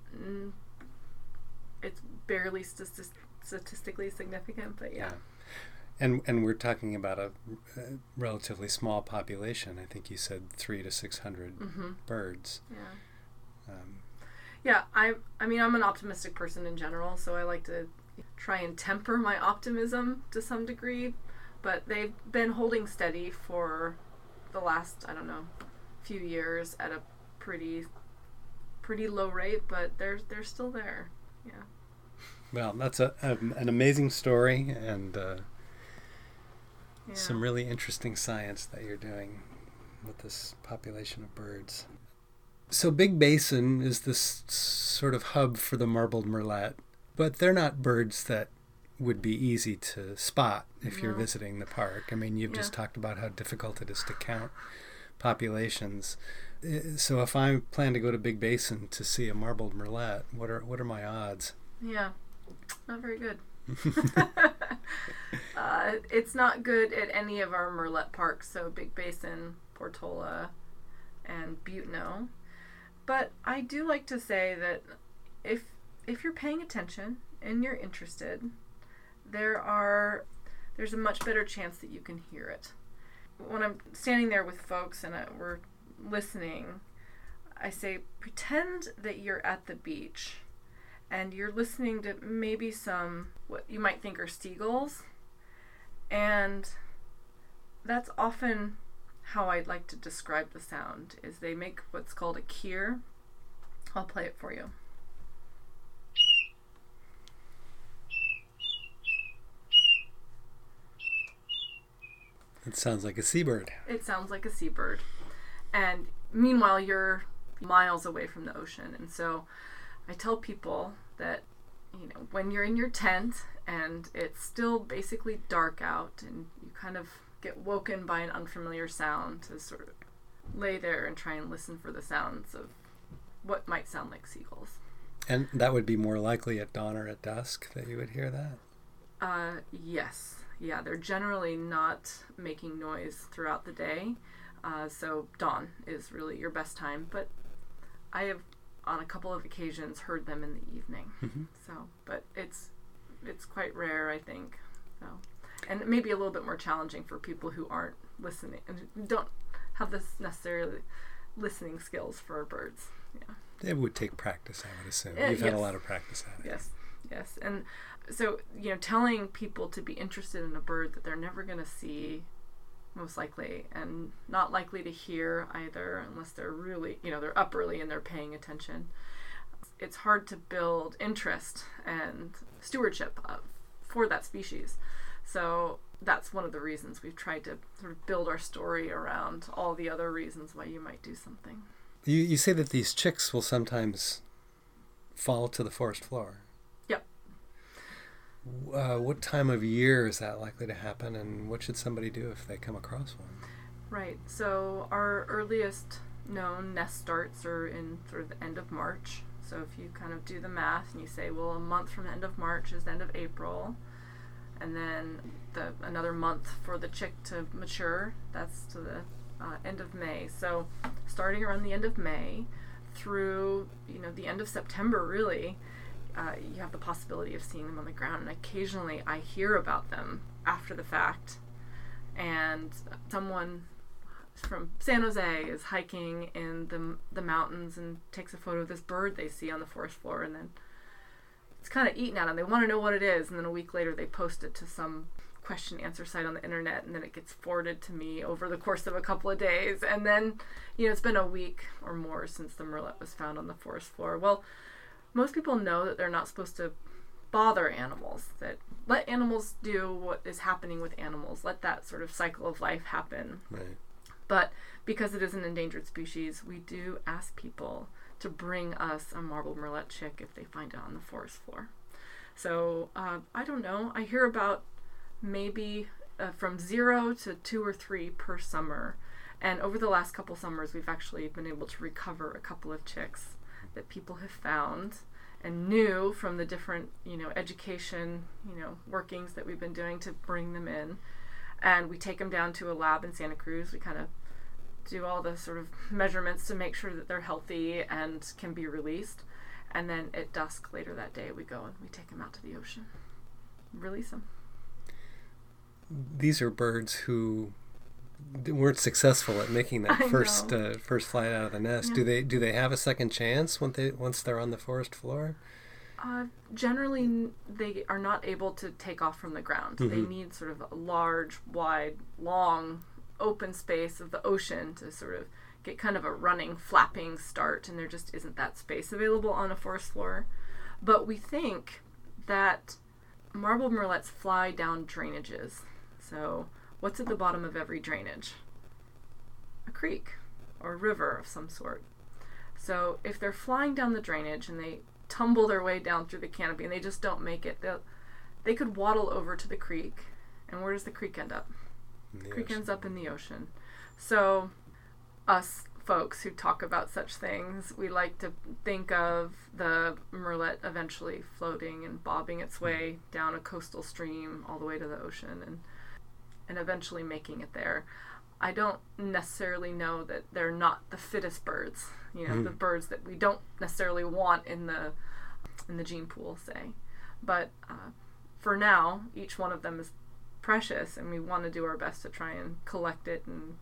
[SPEAKER 1] it's barely statistically significant, but yeah.
[SPEAKER 2] And we're talking about a relatively small population. I think you said 300 to 600 birds.
[SPEAKER 1] Yeah. I mean, I'm an optimistic person in general, so I like to try and temper my optimism to some degree, but they've been holding steady for the last, few years at a pretty low rate, but they're still there. Yeah. Well,
[SPEAKER 2] that's an amazing story, and some really interesting science that you're doing with this population of birds. So Big Basin is this sort of hub for the marbled murrelet, but they're not birds that would be easy to spot if you're visiting the park. I mean, you've just talked about how difficult it is to count populations. So if I plan to go to Big Basin to see a marbled murrelet, what are my odds?
[SPEAKER 1] Yeah, not very good. It's not good at any of our murrelet parks, so Big Basin, Portola, and Butno. But I do like to say that if you're paying attention and you're interested, there's a much better chance that you can hear it. When I'm standing there with folks and we're listening, I say, pretend that you're at the beach and you're listening to maybe some what you might think are seagulls, and that's often how I'd like to describe the sound, is they make what's called a keer. I'll play it for you.
[SPEAKER 2] It sounds like a seabird.
[SPEAKER 1] It sounds like a seabird. And meanwhile, you're miles away from the ocean. And so I tell people that, when you're in your tent and it's still basically dark out and you kind of get woken by an unfamiliar sound, to sort of lay there and try and listen for the sounds of what might sound like seagulls.
[SPEAKER 2] And that would be more likely at dawn or at dusk that you would hear that?
[SPEAKER 1] Yes. Yeah, they're generally not making noise throughout the day. So dawn is really your best time. But I have, on a couple of occasions, heard them in the evening. Mm-hmm. But it's quite rare, I think. So, and maybe a little bit more challenging for people who aren't listening and don't have this necessarily listening skills for birds. Yeah.
[SPEAKER 2] It would take practice, I would assume. You've had a lot of practice at it.
[SPEAKER 1] Yes. Yes. And so, telling people to be interested in a bird that they're never going to see, most likely, and not likely to hear either, unless they're really, they're up early and they're paying attention. It's hard to build interest and stewardship for that species. So that's one of the reasons we've tried to sort of build our story around all the other reasons why you might do something.
[SPEAKER 2] You say that these chicks will sometimes fall to the forest floor.
[SPEAKER 1] Yep.
[SPEAKER 2] What time of year is that likely to happen, and what should somebody do if they come across one?
[SPEAKER 1] Right. So our earliest known nest starts are in sort of the end of March. So if you kind of do the math and you say, well, a month from the end of March is the end of April, and then another month for the chick to mature, that's to the end of May. So starting around the end of May through the end of September, really, you have the possibility of seeing them on the ground. And occasionally I hear about them after the fact, and someone from San Jose is hiking in the mountains and takes a photo of this bird they see on the forest floor, and then it's kind of eating at them. They want to know what it is, and then a week later they post it to some question answer site on the internet, and then it gets forwarded to me over the course of a couple of days, and then it's been a week or more since the murrelet was found on the forest floor. Well, most people know that they're not supposed to bother animals, that let animals do what is happening with animals, let that sort of cycle of life happen.
[SPEAKER 2] Right.
[SPEAKER 1] But because it is an endangered species, we do ask people to bring us a marbled murrelet chick if they find it on the forest floor. So I don't know, I hear about maybe from 0 to 2 or 3 per summer. And over the last couple summers, we've actually been able to recover a couple of chicks that people have found and knew from the different, education, workings that we've been doing to bring them in. And we take them down to a lab in Santa Cruz. We kind of do all the sort of measurements to make sure that they're healthy and can be released. And then at dusk later that day, we go and we take them out to the ocean, release them.
[SPEAKER 2] These are birds who weren't successful at making that first flight out of the nest.
[SPEAKER 1] Yeah.
[SPEAKER 2] Do they have a second chance once they're on the forest floor?
[SPEAKER 1] Generally, they are not able to take off from the ground.
[SPEAKER 2] Mm-hmm.
[SPEAKER 1] They need sort of a large, wide, long, open space of the ocean to sort of get kind of a running, flapping start, and there just isn't that space available on a forest floor. But we think that marbled murrelets fly down drainages. So what's at the bottom of every drainage? A creek or a river of some sort. So if they're flying down the drainage and they tumble their way down through the canopy and they just don't make it, they could waddle over to the creek. And where does the creek end up? The creek ends up in the ocean. So us folks who talk about such things, we like to think of the murrelet eventually floating and bobbing its way down a coastal stream all the way to the ocean and eventually making it there. I don't necessarily know that they're not the fittest birds, the birds that we don't necessarily want in the gene pool, say. But for now, each one of them is precious, and we want to do our best to try and collect it and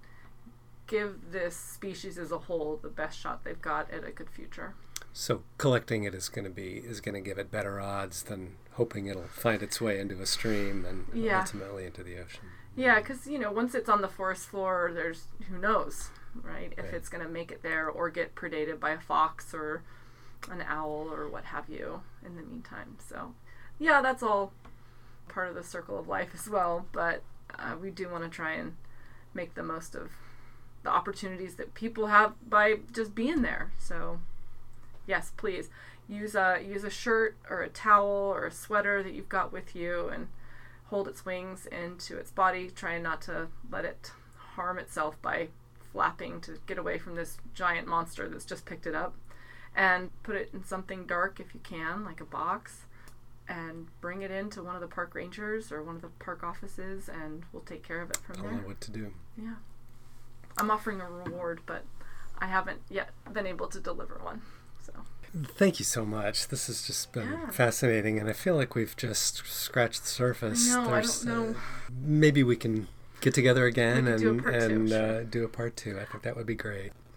[SPEAKER 1] give this species as a whole the best shot they've got at a good future.
[SPEAKER 2] So collecting it is going to give it better odds than hoping it'll find its way into a stream and ultimately into the ocean.
[SPEAKER 1] Yeah, because, once it's on the forest floor, there's, who knows, right? If it's going to make it there or get predated by a fox or an owl or what have you in the meantime. So, yeah, that's all part of the circle of life as well. But we do want to try and make the most of the opportunities that people have by just being there. So, yes, please use a shirt or a towel or a sweater that you've got with you and hold its wings into its body, trying not to let it harm itself by flapping to get away from this giant monster that's just picked it up. And put it in something dark if you can, like a box, and bring it into one of the park rangers or one of the park offices, and we'll take care of it from there.
[SPEAKER 2] I'll know what to do.
[SPEAKER 1] Yeah. I'm offering a reward, but I haven't yet been able to deliver one. So.
[SPEAKER 2] Thank you so much. This has just been fascinating, and I feel like we've just scratched the surface.
[SPEAKER 1] I don't know.
[SPEAKER 2] Maybe we can get together again and
[SPEAKER 1] do a part two.
[SPEAKER 2] do a part 2. I think that would be great.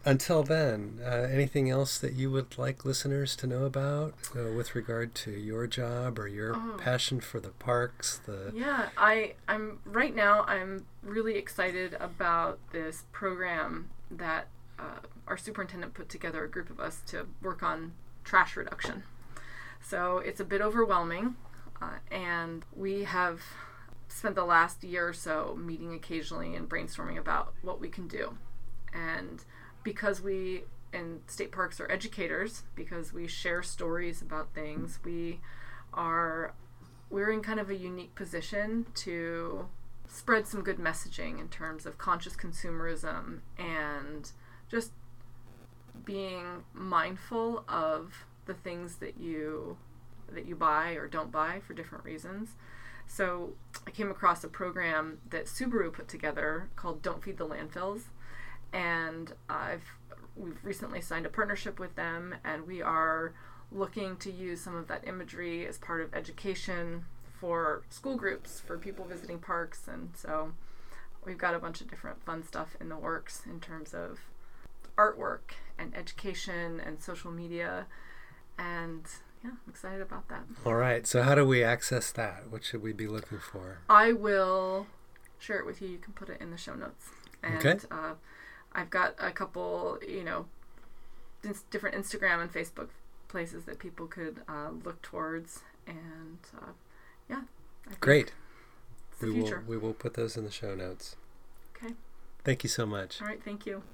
[SPEAKER 2] Until then, anything else that you would like listeners to know about with regard to your job or your passion for the parks?
[SPEAKER 1] Yeah, I'm right now. I'm really excited about this program that our superintendent put together a group of us to work on trash reduction. So it's a bit overwhelming, and we have spent the last year or so meeting occasionally and brainstorming about what we can do. And because we in state parks are educators, because we share stories about things, we're in kind of a unique position to spread some good messaging in terms of conscious consumerism and just being mindful of the things that you buy or don't buy for different reasons. So I came across a program that Subaru put together called Don't Feed the Landfills, and we've recently signed a partnership with them, and we are looking to use some of that imagery as part of education for school groups, for people visiting parks. And so we've got a bunch of different fun stuff in the works in terms of artwork and education and social media, and yeah, I'm excited about that.
[SPEAKER 2] All right, so how do we access that? What should we be looking for?
[SPEAKER 1] I will share it with you. You can put it in the show notes. And
[SPEAKER 2] okay.
[SPEAKER 1] I've got a couple, different Instagram and Facebook places that people could look towards, and yeah.
[SPEAKER 2] Great.
[SPEAKER 1] It's the future.
[SPEAKER 2] We will put those in the show notes.
[SPEAKER 1] Okay.
[SPEAKER 2] Thank you so much.
[SPEAKER 1] All right, thank you.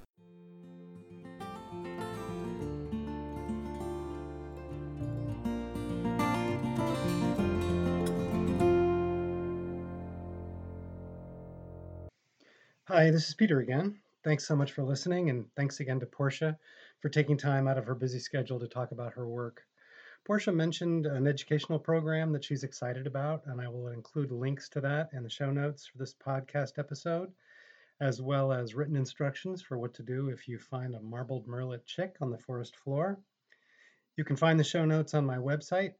[SPEAKER 2] Hi, this is Peter again. Thanks so much for listening, and thanks again to Portia for taking time out of her busy schedule to talk about her work. Portia mentioned an educational program that she's excited about, and I will include links to that in the show notes for this podcast episode, as well as written instructions for what to do if you find a marbled murrelet chick on the forest floor. You can find the show notes on my website,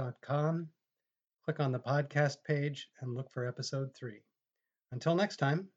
[SPEAKER 2] bigbasindocent.com. Click on the podcast page and look for episode 3. Until next time.